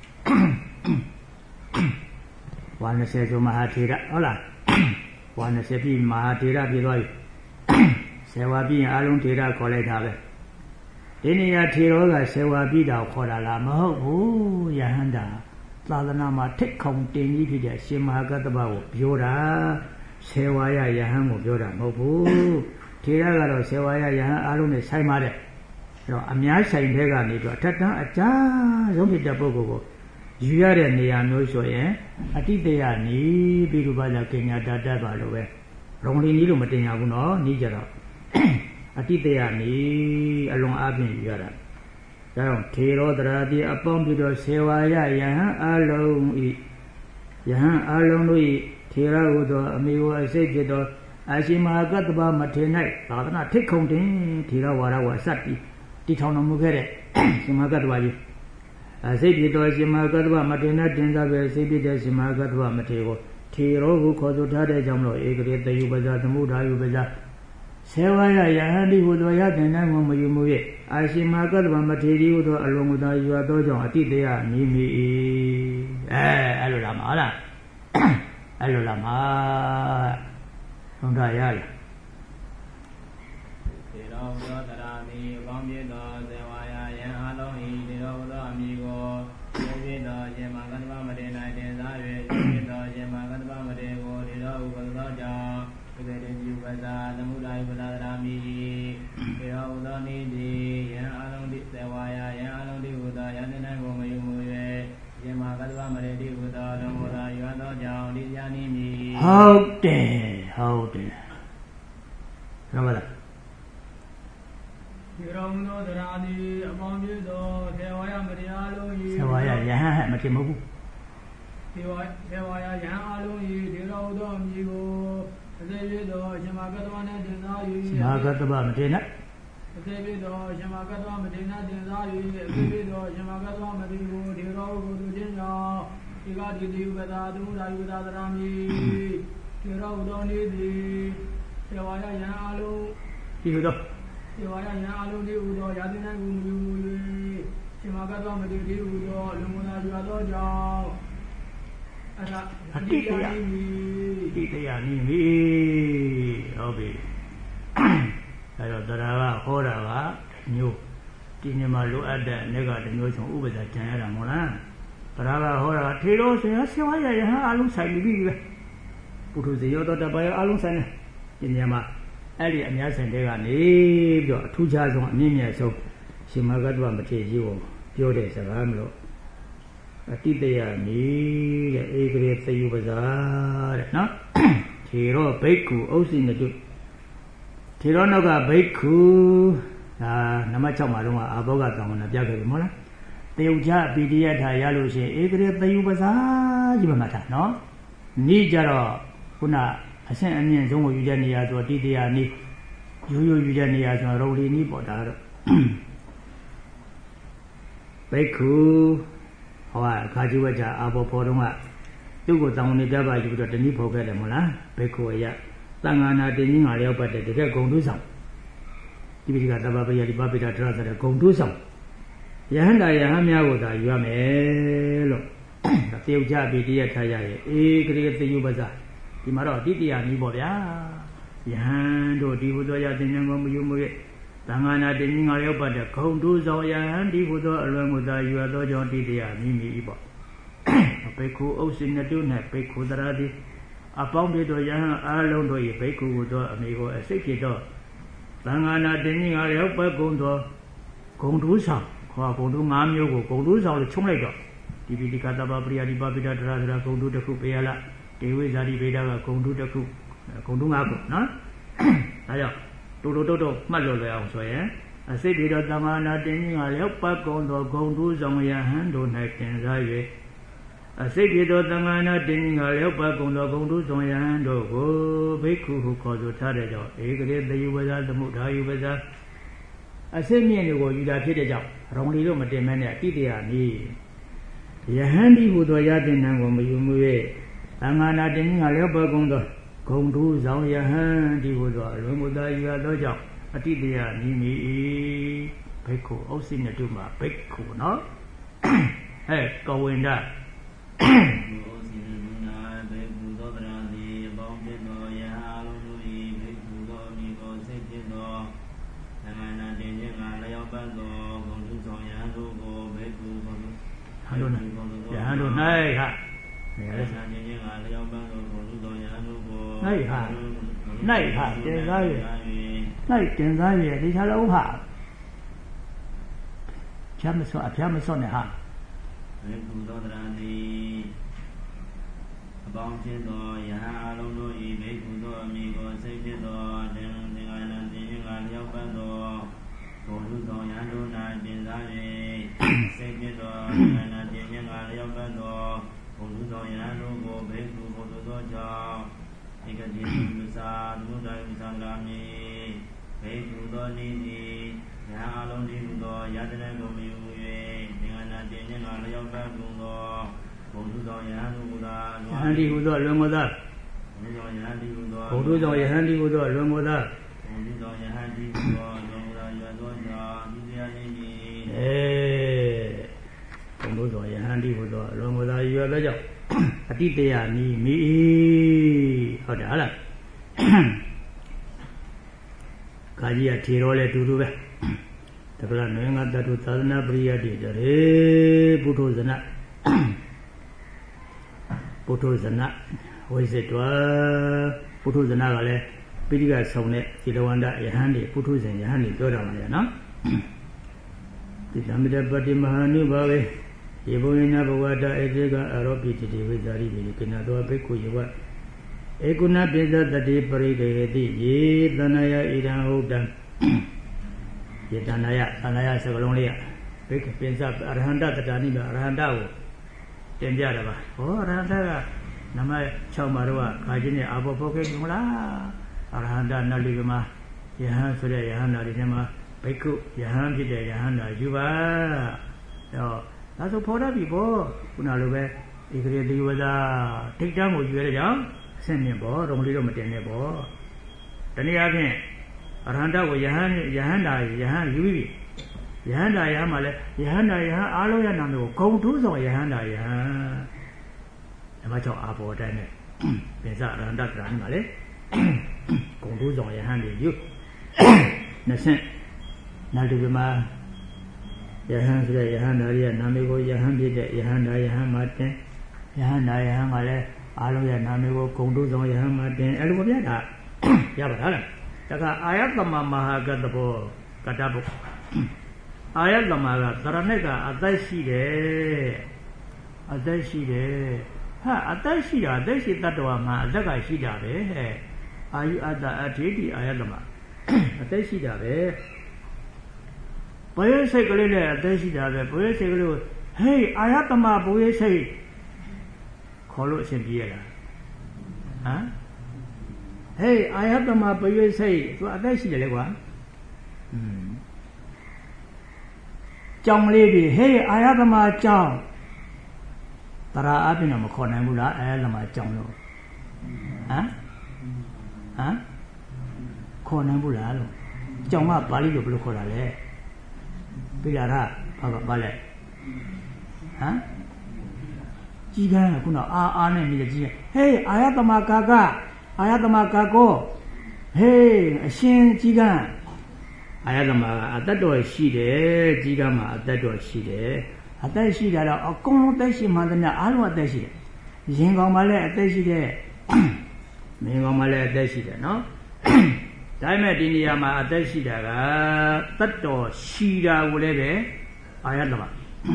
ဝါနစေဆိုမဟာထေရဟုတ်လားဝါနစေပြီးမဟာထေရပြည့်သွားပြီဆယ်ဝါပြီးရင်အလုံးထေရခေါ်လိုက်တာပဲဒီနေရာထေရောကဆယ်ဝါပြီးတာခေါ်တာလားမဟုတ်ဘူးယဟန္တာသာသနာမှာထိတ်ခေါင်တင်ကြီးဖြစ်တဲ့ရှင်မဟာကတ္တဗကိုပြောတာဆယ်ဝါရယဟန်ကိုပြောတာမဟုတ်ဘူးထေရကတော့ဆယ်ဝါရယဟန်အားလုံးနဲ့ဆိုင်ပါတယ်အဲ့တော့အများဆိုင်တဲ့ကနေတော့အထက်တန်းအကြဆုံးဖြစ်တဲ့ပုဂ္ဂိုလ်ကိုယူရတဲ့နေရာမျိုးဆိုရင်အတိတယနီးပြီးတော့ဘာသာကညာတတ်တတ်ပါလို့ပဲရုံလီနီးလို့မတင်ရဘူးနော်နီးကြတော့အတိတယနီးအလွန်အားဖြင့်ယူရတာဒါကြောင့်ထေရောတရာတိအပေါင်းပြီးတော့ဆေဝါယယဟန်အလုံးဤယဟန်အလုံးတို့ဤထေရဟုသောအမိဝအစိတ်ဖြစ်သောအရှင်မဟာကတ္တဗမထေ၌သာသနာထိတ်ခုံတင်ထေရဝါဒဝအစတည်တည်ထောင်တော်မူခဲ့တဲ့ရှင်မဟာကတ္တဗကြီးအစိတ်ဖြစ်သောရှင်မဟာကတ္တဗမထေ၌တင်စားပဲစိတ်ဖြစ်တဲ့ရှင်မဟာကတ္တဗမထေကိုထေရောဟုခေါ်ဆိုထားတဲ့ကြောင့်လို့ဧကရေတယုပဇာသမုဒ္ဒါယုပဇာဆေဝါယယဟန်ဒီဟုသောယတင်နိုင်မယူမူ၍အာရှင်မဟာကတ္တဗမထေရီဟုသောအလုံးစုံသောယူအပ်သောကြောင့်အတိတယနိမိ၏အဲအဲ့လိုလားမဟုတ်လားအဲ့လိုလားမှာသုံးတာရလားသေရောသောတရာတိအပေါင်းပြည့်သောဇေဝါယယံအလုံးဤသေရောသောအမိကိုသေဖြစ်သောရှင်မဟာကတ္တဗမထေ၌တင်စား၍သေဖြစ်သောရှင်မဟာကတ္တဗမထေကိုသေရောဥပသောကြောင့်ဧကရေတိဥပဇာသမုဒ္ဒါယုပဇာတရာမိသေရောသောနိတိယံအလုံးတိဇေဝါယယံအလုံးတိဟူသောယန္တနံကိုမယူမူ၍ရှင်မဟာကတ္တဗမထေတိဟူသောလုံးဝသောရွာသောကြောင့်ဒီယာနိမိဟုတ်တယ်ဟုတ်တယ်ဟုတ်ပါလားဒီရောင်သောတရားသည်အပေါင်းပြည့်သောသေဝါယမတရားလုံး၏သေဝါယယဟန်မထင်မဟုတ်ဘူးသေဝါသေဝါယယဟန်အလုံး၏ဒီရောင်သောအမည်ကိုအစေပြည့်သောရှင်မဟာကတ္တဗနှင့်တင်စား၍ရှင်မဟာကတ္တဗမထေ၌အစေပြည့်သောရှင်မဟာကတ္တဗမထေ၌တင်စား၍အစေပြည့်သောရှင်မဟာကတ္တဗမထေကိုဒီရောင်ကိုသူခြင်းကြောင့်ဧကတိတိဥပဒါသမုဒ္ဒါယုပဒါသရမိဒီရောင်သောနေ့သည်သေဝါယယဟန်အလုံးဒီလိုတော့သေဝါယယဟန်အလုံးဒီဟူသောယာတိနိုင်ကိုမယူမူ၍ရှင်မဟာကတ္တဗမထေဒီဟူသောလူမနာရွာသောကြောင့်အဲ့ဒါအတိတယအတိတယနိမိဟုတ်ပြီအဲ့တော့တရားကဟောတာကမျိုးဒီနေ့မှာလိုအပ်တဲ့အနေကတမျိုးဆုံးဥပဒေကြံရတာမဟုတ်လားတရားကဟောတာထေရောဆိုရင်ဆေဝါယယဟန်အလုံးဆိုင်ပြီပဲပုထုဇေယောတတပယအလုံးဆိုင်တယ်ဒီနေရာမှာအဲ့ဒီအများဆိုင်တဲ့ကနေပြီးတော့အထူးခြားဆုံးအမြင့်မြတ်ဆုံးရှင်မဟာကတ္တဗမထေရကြီးကိုပြောတဲ့စကားမလို့အတိတယနိတဲ့ဧကရေသယုပဇာတဲ့နော်ထေရောဘိက္ခုဥစ္စည်းနတုထေရောနောက်ကဘိက္ခုဒါနံပါတ်၆မှာတော့အာဘောဂတောင်းနာပြခဲ့ပြီမဟုတ်လားတေယုချပီတိယထာရလို့ရှိရင်ဧကရေသယုပဇာကြီးပဲမှာထားနော်နိကြတော့ခုနအဆင့်အမြင့်ဆုံးကိုယူတဲ့နေရာဆိုတိတယနိရိုးရိုးယူတဲ့နေရာဆိုရုံလီနိပေါ့ဒါတော့ဘိက္ခုဟောအခါကြီးဝကြအာဘောဖော်တော့ကသူ့ကိုတောင်းနေကြပါယူပြီးတော့တနည်းဖော်ခဲ့တယ်မဟုတ်လားဘိက္ခုအယသံဃာနာတင်ကြီးငါလျောက်ပတ်တဲ့တကယ်ဂုံတုဆောင်ဒီပိဋကတဘာပရိယတိပပိဋကထရဆိုတဲ့ဂုံတုဆောင်ယဟန္တာယဟန်များကိုသာယူရမယ်လို့တေယုချပိတိယထားရရဲ့ဧကရေသေယုပဇာဒီမှာတော့တိတယနီးပေါ့ဗျာယဟန်တို့ဒီဟူသောယတင်ဉာဏ်ကိုမယူမူ၍သံဃာနာတင်ကြီးငါလျောက်ပတ်တဲ့ဂုံတုဆောင်ယဟန်ဒီဟူသောအလွန်ကိုသာယူရသောကြောင့်တိတယနီးမိ၏ပေါ့ဘိက္ခုဥစ္စည်းနတု၌ဘိက္ခုတရာတိအပေါင်းပြသောယဟန်အားလုံးတို့၏ဘိက္ခုဟူသောအမိကိုအစိတ်ဖြစ်သောသံဃာနာတင်ကြီးငါလျောက်ပတ်ကုန်သောဂုံတုဆောင်ခေါ်ဂုံတု၅မျိုးကိုဂုံတုဆောင်လို့ချုံလိုက်တော့ဒီပိဋကတဘာပရိယတိပပိဋကထရဆိုတာဂုံတုတစ်ခုပေးရလားဒေဝိဇာတိဗေဒကဂုံတုတစ်ခုဂုံတု၅ခုနော်ဒါကြောင့်တူတူတုတ်တုတ်မှတ်လို့လွယ်အောင်ဆိုရင်အစိတ်ပြေတော်သံဃာနာတင်ကြီးကလျောက်ပတ်ကုန်သောဂုံတုဆောင်ယဟန်တို့၌တင်စား၍အစိတ်ပြေသောသံဃာနာတင်းငါလျောက်ပါကုန်သောဂုံတုဆောင်ယဟန်တို့ကိုဘိက္ခုဟုခေါ်ဆိုထားတဲ့ကြောင့်ဧကရေတယုပဇာသမုဒါယုပဇာအစိတ်မြင့်တွေကိုယူတာဖြစ်တဲ့ကြောင့်ရောင်လီတို့မတင်မဲနဲ့အတိတရားနည်းယဟန်ဒီဟူသောယတင်နံကိုမယူမှု၍သံဃာနာတင်းငါလျောက်ပါကုန်သောဂုံတုဆောင်ယဟန်ဒီဟူသောအလွန်မူသာယူရသောကြောင့်အတိတရားနည်းမည်ဘိက္ခုဩစိနတုမှာဘိက္ခုနော်ဟဲ့ကဝိန္ဒဟန်တို့၌ယဟန်တို့၌ဟာနေရာဆန်းခြင်းချင်းကလျောက်ပန်းသောဘုံလူတော်ယဟန်တို့ကို၌ဟာ၌ဟာတင်စား၍၌တင်စား၍ဒီချလုံးဟာဖြတ်မစောအဖြတ်မစောနဲ့ဟာဘေကုသောတရံတိအပေါင်းဖြစ်သောယဟန်အလုံးတို့၏ဘေကုသောအမိကိုစိတ်ဖြစ်သောတင်သင်္ကာနံတင်ခြင်းကလျောက်ပန်းသောဘုံလူတော်ယဟန်တို့၌တင်စား၍စိတ်ဖြစ်သောသင်္ကာနံတင်ခြင်းကလျောက်ပန်းသောဘုံလူတော်ယဟန်တို့ကိုဘေကုဘုဒ္ဓသောကြောင့်ဧကတိမူစာသမုဒ္ဒယမူစာလာမည်ဘေကုသောနိတိယဟန်အလုံးဒီဟူသောယတနာကိုမယူ၍သင်္ကာနံတင်ခြင်းကလျောက်ပန်းကုန်သောဘုံလူတော်ယဟန်တို့ကယဟန်ဒီဟူသောလွန်မောသာဘုံလူတော်ယဟန်ဒီဟူသောဘုံလူတော်ယဟန်ဒီဟူသောလွန်မောသာဘုံလူတော်ယဟန်ဒီဟူသောလွန်မောသာရွယ်သောကြောင့်ဒီတရားရင်းကြီးအဲဘုံလူတော်ယဟန်ဒီဟူသောလွန်မောသာရွယ်သောကြောင့်အတိတရားနီးမိဟုတ်တယ်ဟုတ်လားခါကြီးကထေရောလဲတူတူပဲတပလားနွေငါတတုသာသနာပရိယတိတရေပုထုဇနပုထုဇနဝိဇ္ဇတွာပုထုဇနကလည်းပိဋကဆောင်တဲ့သီလဝန္တယဟန်တွေပုထုဇဉ်ယဟန်တွေပြောတာပါလေနော်ဒီဓမ္မတပတိမဟာနုဘာဝေယေဘုယနာဘဝတာဧတေကအရောပိတိတိဝိဇာရိပိကိနာတောဘိက္ခုယဝဧကုဏပိသတတိပရိဒေတိယေတဏယဣဒံဟုတ်တံယေတဏယတဏယစကလုံးလေးကဘိက္ခပိသအရဟန္တတတာနိဗ္ဗာန်အရဟန္တကိုတင်ပြတာပါဟောအရဟန္တကနမ၆မှာတော့ခါချင်းနဲ့အာဘောဖောခဲ့ကြမလားအရဟန္တနတ်လူကမှာယဟန်ဆိုတဲ့ယဟန္တာတွေထဲမှာဘိက္ခုယဟန်ဖြစ်တဲ့ယဟန္တာယူပါတော့ဒါဆိုဖော်တတ်ပြီပေါ့ခုနလိုပဲဧကရေတိဝဇာထိတ်တန်းကိုယူရတဲ့ကြောင့်အဆင့်မြင့်ပေါ့ရုံလေးတော့မတင်နဲ့ပေါ့တနည်းအားဖြင့်အရဟန္တကိုယဟန်ယဟန္တာယဟန်ယူပြီယဟန္တာယဟန်မှာလဲယဟန္တာယဟန်အားလုံးရဲ့နာမည်ကိုဂုံထူးဆောင်ယဟန္တာယဟန်ဓမ္မကြောင့်အာဘော်တိုင်းနဲ့ပင်စအရဟန္တကရာနေမှာလေဂုံထူးဆောင်ယဟန်တွေယူနှစ်ဆင့်နောက်ဒီမှာယဟန်ဆိုတဲ့ယဟန်ဓာရီရဲ့နာမည်ကိုယဟန်ဖြစ်တဲ့ယဟန်ဓာယဟန်မှာတင်ယဟန်ဓာယဟန်ကလည်းအားလုံးရဲ့နာမည်ကိုဂုံတုဆောင်ယဟန်မှာတင်အဲ့လိုပြတာရပါလားတခါအာယတမမဟာကတဘောကတဘုအာယတမကသရဏိကအသက်ရှိတယ်အသက်ရှိတယ်ဟာအသက်ရှိတာအသက်ရှိတတ္တဝါမှာအသက်ကရှိတာပဲဟဲ့အာယုအတ္တအထေတိအာယတမအသက်ရှိတာပဲဘုရားစိတ်ကလေးနဲ့အသက်ရှိတာပဲဘုရားစိတ်ကလေးကိုဟေးအာယတမဘုရားစိတ်ခေါ်လို့အရှင်ပြေးရလားဟမ်ဟေးအာယတမဘုရားစိတ်သူအသက်ရှိတယ်လေကွာอืมကြောင်လေးတွေဟေးအာယတမကြောင်တရာအပြင်တော့မခေါ်နိုင်ဘူးလားအာယတမကြောင်လို့ဟမ်ဟမ်ခေါ်နိုင်ဘူးလားလို့ကြောင်ကပါဠိလိုဘယ်လိုခေါ်တာလဲပြရတာဘာကဘာလဲဟမ်ကြီးကန်းကခုနအာအာနဲ့နေတဲ့ကြီးဟေးအာယတမကာကအာယတမကာကောဟေးအရှင်ကြီးကန်းအာယတမကအတ္တတော်ရှိတယ်ကြီးကန်းမှာအတ္တတော်ရှိတယ်အသက်ရှိတာတော့အကုန်လုံးအသက်ရှိမှန်တယ်အားလုံးအသက်ရှိတယ်ရင်ကောင်မှလည်းအသက်ရှိတယ်မင်းကောင်မှလည်းအသက်ရှိတယ်နော်ဒါပေမဲ့ဒီနေရာမှာအသက်ရှိတာကတတ်တော်ရှိတာကိုလည်းပဲအာယတမ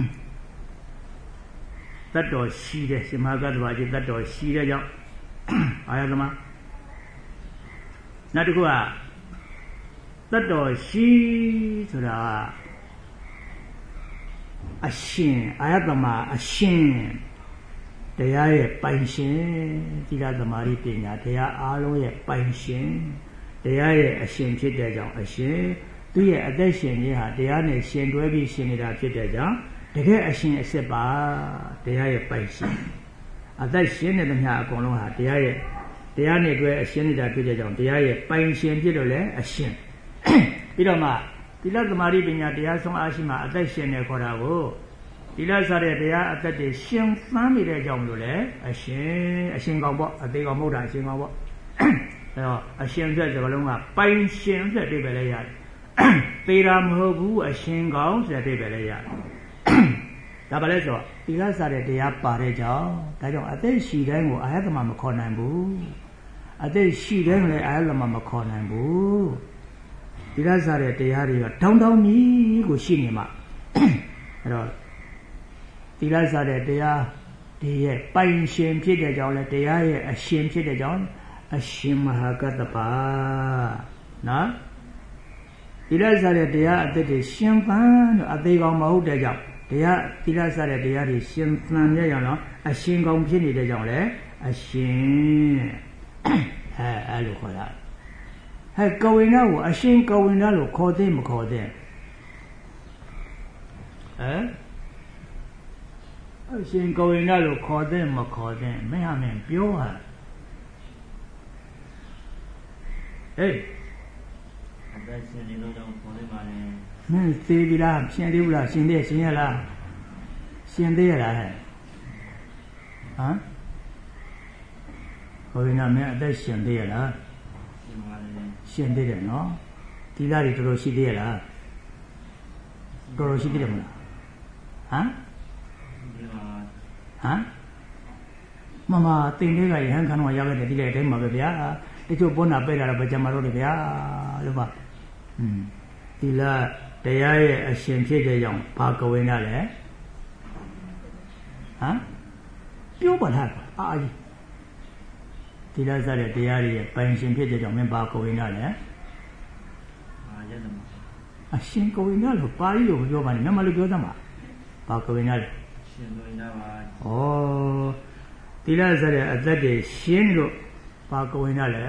တတ်တော်ရှိတယ်ရှင်မဟာကတ္တဝါကြီးတတ်တော်ရှိတဲ့ကြောင့်အာယတမနောက်တစ်ခုကတတ်တော်ရှိဆိုတာအရှင်အာယတမအရှင်တရားရဲ့ပိုင်ရှင်သီလသမာဓိပညာတရားအားလုံးရဲ့ပိုင်ရှင်တရားရဲ့အရှင်ဖြစ်တဲ့ကြောင့်အရှင်သူရဲ့အသက်ရှင်ခြင်းဟာတရားနဲ့ရှင်တွဲပြီးရှင်နေတာဖြစ်တဲ့ကြောင့်တကယ်အရှင်အစစ်ပါတရားရဲ့ပိုင်ရှင်အသက်ရှင်တဲ့မြတ်အကုန်လုံးဟာတရားရဲ့တရားနဲ့တွဲအရှင်နေတာဖြစ်တဲ့ကြောင့်တရားရဲ့ပိုင်ရှင်ဖြစ်လို့လည်းအရှင်ပြီးတော့မှသီလသမာဓိပညာတရားဆုံးအားရှိမှအသက်ရှင်နေခေါ်တာကိုသီလစားတဲ့တရားအသက်တွေရှင်သန်းနေတဲ့ကြောင့်လို့လည်းအရှင်အရှင်ကောင်ပေါ့အသေးကောင်မဟုတ်တာအရှင်ကောင်ပေါ့အဲတော့အရှင်ဆက်စကားလုံးကပိုင်ရှင်ဆက်တွေ့ပဲလဲရတယ်သေတာမဟုတ်ဘူးအရှင်ကောင်ဆက်တွေ့ပဲလဲရတယ်ဒါပါလဲဆိုတော့သီလစားတဲ့တရားပါတဲ့ကြောင့်ဒါကြောင့်အသက်ရှိတိုင်းကိုအာယသမမခေါ်နိုင်ဘူးအသက်ရှိတိုင်းလည်းအာယသမမခေါ်နိုင်ဘူးသီလစားတဲ့တရားတွေကတောင်းတောင်းကြီးကိုရှိနေမှာအဲတော့သီလစားတဲ့တရားဒီရဲ့ပိုင်ရှင်ဖြစ်တဲ့ကြောင့်လဲတရားရဲ့အရှင်ဖြစ်တဲ့ကြောင့်အရှင်မဟာကတ္တပါနော်သီလစားတဲ့တရားအသက်တွေရှင်ပန်းတော့အသေးကောင်မဟုတ်တဲ့ကြောင့်တရားသီလစားတဲ့တရားတွေရှင်သန်ရရအောင်နော်အရှင်ကောင်ဖြစ်နေတဲ့ကြောင့်လဲအရှင်အဲအဲ့လိုခေါ်တာဟဲ့ကဝိနကိုအရှင်ကဝိနလို့ခေါ်သိမခေါ်သိဟမ်အရှင်ကဝိနလို့ခေါ်သိမခေါ်သိမင်းဟာမင်းပြောဟာဟေးအသက်ရှင်နေလို့တော့ခေါ်သိပါလေမင်းသေးပြီလားရှင်သေးဘူးလားရှင်သေးရှင်ရလားရှင်သေးရလားဟဲ့ဟမ်ကဝိနမင်းအသက်ရှင်သေးရလားရှင်ပါလေရှင်သေးတယ်နော်ဒီသားတွေတော်တော်ရှိသေးရလားတော်တော်ရှိသေးတယ်မလားဟမ်ဟမ်မမတင်လေးကရဟန်းခန်းတော်ရောက်ခဲ့တဲ့ဒီလေတိုင်းမှာပဲဗျာတချို့ပေါ်နာပဲ့လာတော့ဗကြမှာတော့တယ်ဗျာလို့ပါอืมဒီလားတရားရဲ့အရှင်ဖြစ်တဲ့ကြောင့်ဘာကဝိနလဲဟမ်ပြောပါလားအာကြီးဒီလားစားတဲ့တရားရဲ့ပိုင်ရှင်ဖြစ်တဲ့ကြောင့်မင်းဘာကဝိနလဲအာရတယ်မှာအရှင်ကဝိနလို့ပါဠိလိုမပြောပါနဲ့မြန်မာလိုပြောသမှာဘာကဝိနလဲရှင်ကဝိနပါဩသီလစားတဲ့အသက်တွေရှင်းလို့ဘာကဝိနလဲ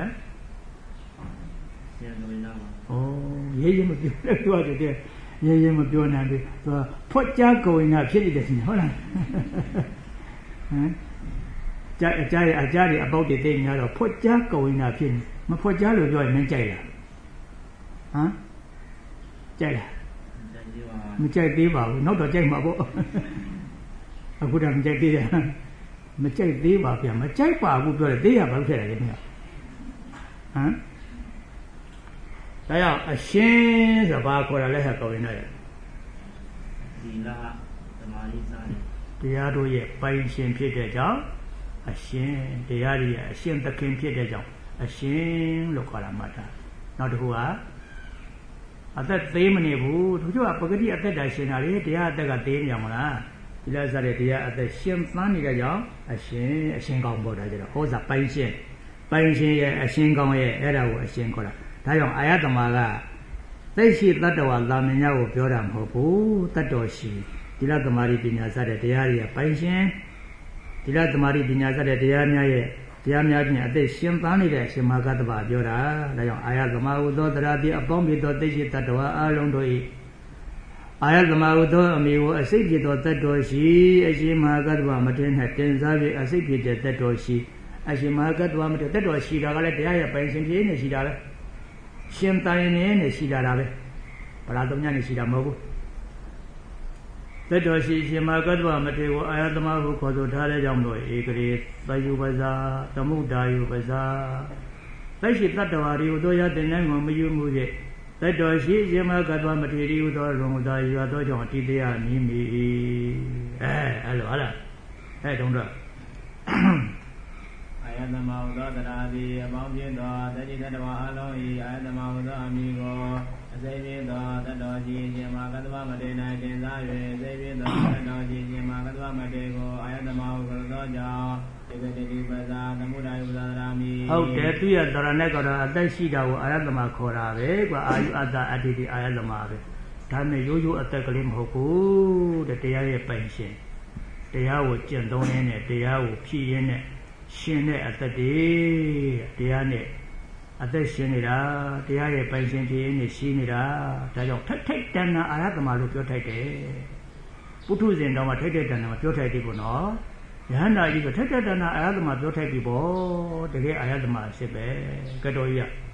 ရှင်ကဝိနပါဩရေးရေးမပြောနဲ့ပြောတယ်ရေးရေးမပြောနိုင်ဘူးသူကဖွက်ကြားကဝိနဖြစ်နေတယ်ဟုတ်လားဟမ်ကြားအကြားရဲ့အကြားတွေအပေါက်တွေသိနေတော့ဖွက်ကြားကဝိနဖြစ်နေမဖွက်ကြားလို့ပြောရင်မင်းကြိုက်လားဟမ်ကြိုက်လားမကြိုက်သေးပါဘူးနောက်တော့ကြိုက်မှာပေါ့အခုတော့မကြိုက်သေးတယ်မကြိုက်သေးပါဗျာမကြိုက်ပါဘူးပြောတယ်သေးရဘာလို့ဖြစ်လဲခင်ဗျာဟမ်ဒါကြောင့်အရှင်ဆိုဘာခေါ်တာလဲဟဲ့ကောင်းနေတယ်သီလသမာဓိစတဲ့တရားတို့ရဲ့ပိုင်ရှင်ဖြစ်တဲ့ကြောင့်အရှင်တရားတွေရဲ့အရှင်သခင်ဖြစ်တဲ့ကြောင့်အရှင်လို့ခေါ်တာမှတ်တာနောက်တစ်ခုကအသက်သေးမနေဘူးသူတို့ကပဂတိအသက်တာရှင်တာလေတရားအသက်ကသေးနေရမလားဒီလားစားတဲ့တရားအသက်ရှင်သန်းနေတဲ့ကြောင့်အရှင်အရှင်ကောင်းပေါ်တာကြတော့ဟောစာပိုင်ရှင်ပိုင်ရှင်ရဲ့အရှင်ကောင်းရဲ့အဲ့ဒါကိုအရှင်ခေါ်တာဒါကြောင့်အာယတမကသိရှိတတ္တဝါသာမညကိုပြောတာမဟုတ်ဘူးတတ္တော်ရှိဒီလားသမารိပညာစတဲ့တရားတွေရဲ့ပိုင်ရှင်ဒီလားသမารိပညာစတဲ့တရားများရဲ့တရားများဖြင့်အသက်ရှင်သန်နေတဲ့ရှင်မဂ္ဂတ္တဗပြောတာဒါကြောင့်အာယသမဟုသောတရားတိအပေါင်းပြသောသိရှိတတ္တဝါအလုံးတို့၏အာယသမဟုသောအမိကိုအစိတ်ဖြစ်သောတတ္တော်ရှိအရှင်မဂ္ဂတ္တဗမတွင်၌တင်စားပြီးအစိတ်ဖြစ်တဲ့တတ္တော်ရှိအရှင်မဂ္ဂတ္တဗမတွင်တတ္တော်ရှိတာကလည်းတရားရဲ့ပိုင်ရှင်ဖြစ်နေရှိတာပဲရှင်တန်နေနဲ့ရှိတာတာပဲဗလာသုံးညနဲ့ရှိတာမဟုတ်ဘူးတတ္တော်ရှိရှင်မဂ္ဂတ္တဗမထေကိုအာယသမဟုခေါ်ဆိုထားတဲ့ကြောင့်တို့ဧကရေသယုပဇာသမုဒ္ဒါယုပဇာသိရှိတတ္တဝါရီဟူသောရတဲ့နိုင်ကိုမယူမှုဖြင့်တတ္တော်ရှိရှင်မဂ္ဂတ္တဗမထေရီဟူသောရုံသာယူသောကြောင့်တိတရားမိမိအဲအဲ့လိုဟာလားအဲတုံးတော့အာယသမဟုသောတရားတိအပေါင်းပြည့်သောတတိတတဝါအလုံး၏အာယသမဟုသောအမိကိုအစိပ်ပြည့်သောတတ္တော်ရှိရှင်မဂ္ဂတ္တဗမထေ၌တင်စား၍စိပ်ပြည့်သောတတ္တော်ရှိရှင်မဂ္ဂတ္တဗမထေကိုအာယသမဟုခေါ်သောကြောင့်ဧကတိပဇာသမုဒ္ဒါယုပဇာရာမိဟုတ်တယ်သူရတော်နဲ့ကတော့အသက်ရှိတာကိုအာယသမခေါ်တာပဲကွာအာယုအတ္တအတ္တိတိအာယသမပဲဒါနဲ့ရိုးရိုးအသက်ကလေးမဟုတ်ဘူးတဲ့တရားရဲ့ပိုင်ရှင်တရားကိုကျင့်သုံးရင်းနဲ့တရားကိုဖြည့်ရင်းနဲ့ရှင်တဲ့အသက်တွေတရားနဲ့အသက်ရှင်နေတာတရားရဲ့ပိုင်ရှင်ဖြစ်ရင်းနဲ့ရှိနေတာဒါကြောင့်ထိုက်ထိုက်တန်တန်အာရသမလို့ပြောထိုက်တယ်ပုထုဇဉ်တော်မှာထိုက်ထိုက်တန်တန်ပြောထိုက်တယ်ပေါ့နော်ယဟန္တာကြီးကထိုက်ထိုက်တန်တန်အာရသမပြောထိုက်ပြီပေါ့တကယ်အာရသမအစ်ပဲကတော်ကြီးက